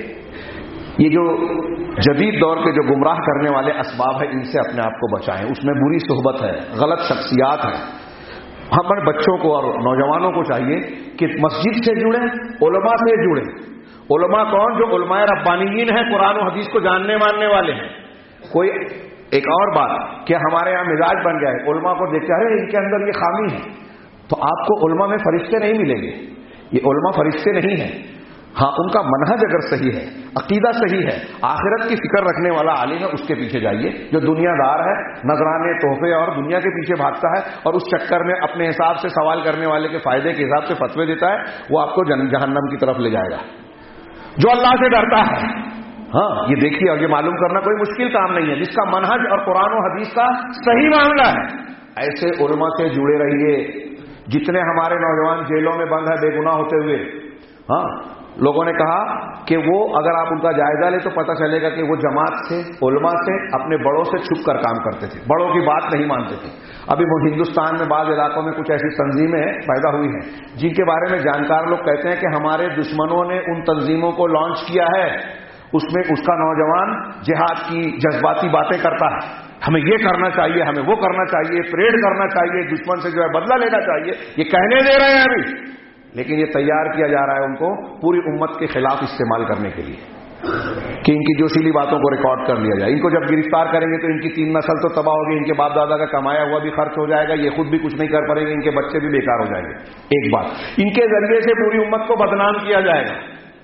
یہ جو جدید دور کے جو گمراہ کرنے والے اسباب ہیں ان سے اپنے آپ کو بچائیں. اس میں بری صحبت ہے، غلط شخصیات ہیں. ہمارے بچوں کو اور نوجوانوں کو چاہیے کہ مسجد سے جڑیں، علماء سے جڑیں. علماء کون؟ جو علماء ربانیین ہیں، قرآن و حدیث کو جاننے ماننے والے ہیں. کوئی ایک اور بات کہ ہمارے یہاں مزاج بن گیا ہے، علماء کو دیکھ کے ارے ان کے اندر یہ خامی ہے، تو آپ کو علماء میں فرشتے نہیں ملیں گے. یہ علماء فرشتے نہیں ہیں. ان کا منہج اگر صحیح ہے، عقیدہ صحیح ہے، آخرت کی فکر رکھنے والا عالم ہے، اس کے پیچھے جائیے. جو دنیا دار ہے، نذرانے، تحفے اور دنیا کے پیچھے بھاگتا ہے اور اس چکر میں اپنے حساب سے سوال کرنے والے کے فائدے کے حساب سے فتوے دیتا ہے، وہ آپ کو جہنم کی طرف لے جائے گا. جو اللہ سے ڈرتا ہے، یہ دیکھیے، اور یہ معلوم کرنا کوئی مشکل کام نہیں ہے، جس کا منہج اور قرآن و حدیث کا صحیح معاملہ ہے، ایسے علماء سے جڑے رہیے. جتنے ہمارے نوجوان جیلوں میں بند ہیں بے گناہ ہوتے ہوئے، لوگوں نے کہا کہ وہ اگر آپ ان کا جائزہ لیں تو پتہ چلے گا کہ وہ جماعت سے، علماء سے، اپنے بڑوں سے چھپ کر کام کرتے تھے، بڑوں کی بات نہیں مانتے تھے. ابھی وہ ہندوستان میں بعض علاقوں میں کچھ ایسی تنظیمیں پیدا ہوئی ہیں جن کے بارے میں جانکار لوگ کہتے ہیں کہ ہمارے دشمنوں نے ان تنظیموں کو لانچ کیا ہے. اس میں اس کا نوجوان جہاد کی جذباتی باتیں کرتا ہے، ہمیں یہ کرنا چاہیے، ہمیں وہ کرنا چاہیے، پریڈ کرنا چاہیے، دشمن سے جو ہے بدلہ لینا چاہیے. یہ کہنے دے رہے ہیں ابھی، لیکن یہ تیار کیا جا رہا ہے ان کو پوری امت کے خلاف استعمال کرنے کے لیے کہ ان کی جوشیلی باتوں کو ریکارڈ کر لیا جائے. ان کو جب گرفتار کریں گے تو ان کی 3 نسل تو تباہ ہوگی، ان کے باپ دادا کا کمایا ہوا بھی خرچ ہو جائے گا، یہ خود بھی کچھ نہیں کر پائیں گے، ان کے بچے بھی بیکار ہو جائیں گے. ایک بات، ان کے ذریعے سے پوری امت کو بدنام کیا جائے گا.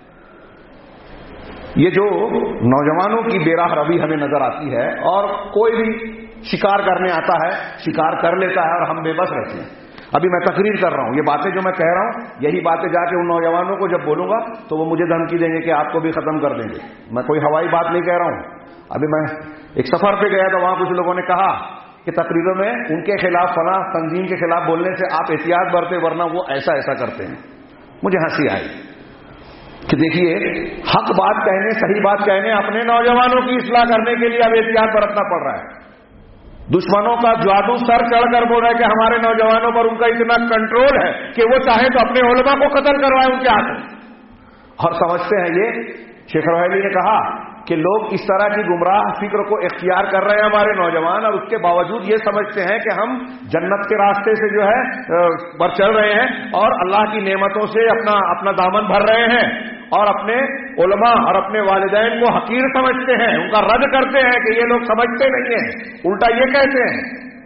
یہ جو نوجوانوں کی بے راہ روی ہمیں نظر آتی ہے، اور کوئی بھی شکار کرنے آتا ہے، شکار کر لیتا ہے اور ہم بے بس رہتے ہیں. ابھی میں تقریر کر رہا ہوں، یہ باتیں جو میں کہہ رہا ہوں، یہی باتیں جا کے ان نوجوانوں کو جب بولوں گا تو وہ مجھے دھمکی دیں گے کہ آپ کو بھی ختم کر دیں گے. میں کوئی ہوائی بات نہیں کہہ رہا ہوں. ابھی میں ایک سفر پہ گیا تو وہاں کچھ لوگوں نے کہا کہ تقریروں میں ان کے خلاف، فلاں تنظیم کے خلاف بولنے سے آپ احتیاط برتے ورنہ وہ ایسا ایسا کرتے ہیں. مجھے ہنسی آئی کہ دیکھیے، حق بات کہنے، صحیح بات کہنے، اپنے نوجوانوں کی اصلاح کرنے کے لیے اب احتیاط برتنا پڑ رہا ہے. دشمنوں کا جادو سر چڑھ کر بول رہا ہے کہ ہمارے نوجوانوں پر ان کا اتنا کنٹرول ہے کہ وہ چاہے تو اپنے علماء کو قتل کروائے ان کے ہاتھوں. اور سمجھتے ہیں یہ، شیخ روحیلی نے کہا کہ لوگ اس طرح کی گمراہ فکر کو اختیار کر رہے ہیں ہمارے نوجوان، اور اس کے باوجود یہ سمجھتے ہیں کہ ہم جنت کے راستے سے جو ہے پر چل رہے ہیں اور اللہ کی نعمتوں سے اپنا دامن بھر رہے ہیں، اور اپنے علماء اور اپنے والدین کو حقیر سمجھتے ہیں، ان کا رد کرتے ہیں کہ یہ لوگ سمجھتے نہیں ہیں، الٹا یہ کہتے ہیں۔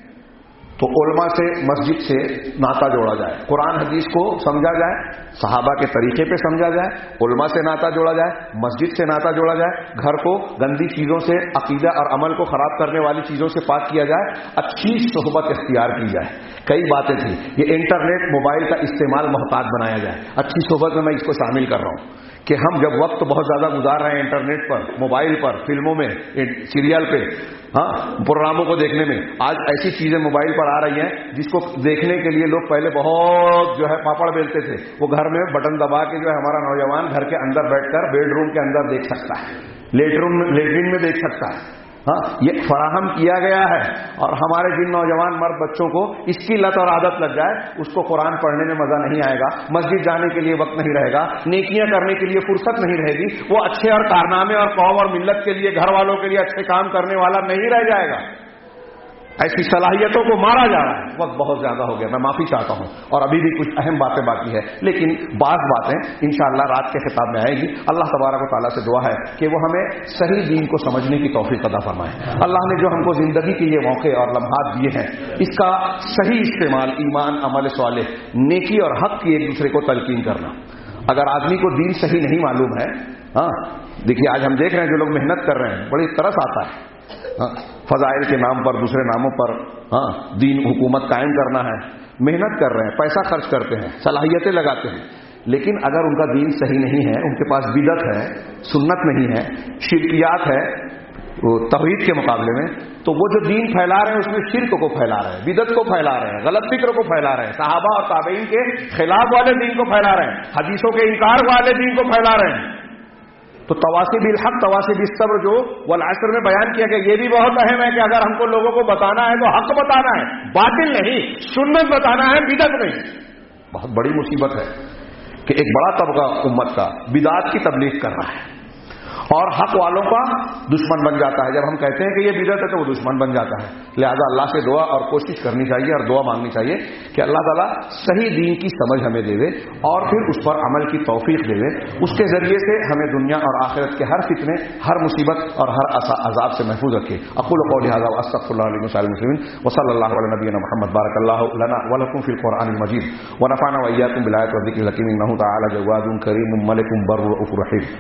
تو علماء سے، مسجد سے ناتا جوڑا جائے، قرآن حدیث کو سمجھا جائے، صحابہ کے طریقے پہ سمجھا جائے، علماء سے ناتا جوڑا جائے، مسجد سے ناتا جوڑا جائے، گھر کو گندی چیزوں سے، عقیدہ اور عمل کو خراب کرنے والی چیزوں سے پاک کیا جائے، اچھی صحبت اختیار کی جائے۔ کئی باتیں تھیں، یہ انٹرنیٹ موبائل کا استعمال محتاط بنایا جائے، اچھی صحبت میں اس کو شامل کر رہا ہوں کہ ہم جب وقت بہت زیادہ گزار رہے ہیں انٹرنیٹ پر، موبائل پر، فلموں میں، سیریل پہ، پروگراموں کو دیکھنے میں، آج ایسی چیزیں موبائل پر آ رہی ہیں جس کو دیکھنے کے لیے لوگ پہلے بہت جو ہے پاپڑ بیلتے تھے، وہ گھر میں بٹن دبا کے جو ہے ہمارا نوجوان گھر کے اندر بیٹھ کر بیڈ روم کے اندر دیکھ سکتا ہے، لیٹرین میں دیکھ سکتا ہے۔ یہ فراہم کیا گیا ہے، اور ہمارے جن نوجوان مرد بچوں کو اس کی لت اور عادت لگ جائے، اس کو قرآن پڑھنے میں مزہ نہیں آئے گا، مسجد جانے کے لیے وقت نہیں رہے گا، نیکیاں کرنے کے لیے فرصت نہیں رہے گی، وہ اچھے اور کارنامے اور قوم اور ملت کے لیے، گھر والوں کے لیے اچھے کام کرنے والا نہیں رہ جائے گا۔ ایسی صلاحیتوں کو مارا جا رہا ہے، وقت بہت زیادہ ہو گیا، میں معافی چاہتا ہوں، اور ابھی بھی کچھ اہم باتیں باقی ہے، لیکن بعض باتیں انشاءاللہ رات کے خطاب میں آئے گی۔ اللہ تبارک و تعالیٰ سے دعا ہے کہ وہ ہمیں صحیح دین کو سمجھنے کی توفیق عطا فرمائے۔ اللہ نے جو ہم کو زندگی کے یہ موقع اور لمحات دیے ہیں، اس کا صحیح استعمال، ایمان، عمل صالح، نیکی اور حق کی ایک دوسرے کو تلقین کرنا۔ اگر آدمی کو دین صحیح نہیں معلوم ہے، دیکھیے آج ہم دیکھ رہے ہیں جو لوگ محنت کر رہے ہیں، بڑی ترس آتا ہے، فضائل کے نام پر، دوسرے ناموں پر دین حکومت قائم کرنا ہے، محنت کر رہے ہیں، پیسہ خرچ کرتے ہیں، صلاحیتیں لگاتے ہیں، لیکن اگر ان کا دین صحیح نہیں ہے، ان کے پاس بدعت ہے، سنت نہیں ہے، شرکیات ہے توحید کے مقابلے میں، تو وہ جو دین پھیلا رہے ہیں اس میں شرک کو پھیلا رہے ہیں، بدعت کو پھیلا رہے ہیں، غلط فکر کو پھیلا رہے ہیں، صحابہ اور تابعین کے خلاف والے دین کو پھیلا رہے ہیں، حدیثوں کے انکار والے دین کو پھیلا رہے ہیں۔ تو تواصی بالحق، تواصی بالصبر جو والعصر میں بیان کیا کہ یہ بھی بہت اہم ہے کہ اگر ہم کو لوگوں کو بتانا ہے تو حق بتانا ہے، باطل نہیں، سنت بتانا ہے، بدعت نہیں۔ بہت بڑی مصیبت ہے کہ ایک بڑا طبقہ امت کا بدعت کی تبلیغ کر رہا ہے اور حق والوں کا دشمن بن جاتا ہے۔ جب ہم کہتے ہیں کہ یہ بدعت ہے تو وہ دشمن بن جاتا ہے۔ لہذا اللہ سے دعا اور کوشش کرنی چاہیے اور دعا مانگنی چاہیے کہ اللہ تعالیٰ صحیح دین کی سمجھ ہمیں دے دے اور پھر اس پر عمل کی توفیق دے دے، اس کے ذریعے سے ہمیں دنیا اور آخرت کے ہر فتنے، ہر مصیبت اور ہر عذاب سے محفوظ رکھے۔ اقول قولی ھذا واستغفر اللہ لي ولسائر المسلمين وصلی اللہ علی نبینا محمد بارک اللہ لنا ولکم فی القرآن المجید ونفعنا وإياكم بالآیات والذکر الحکیم انہ تعالی جواد کریم ملک بر رؤوف رحیم۔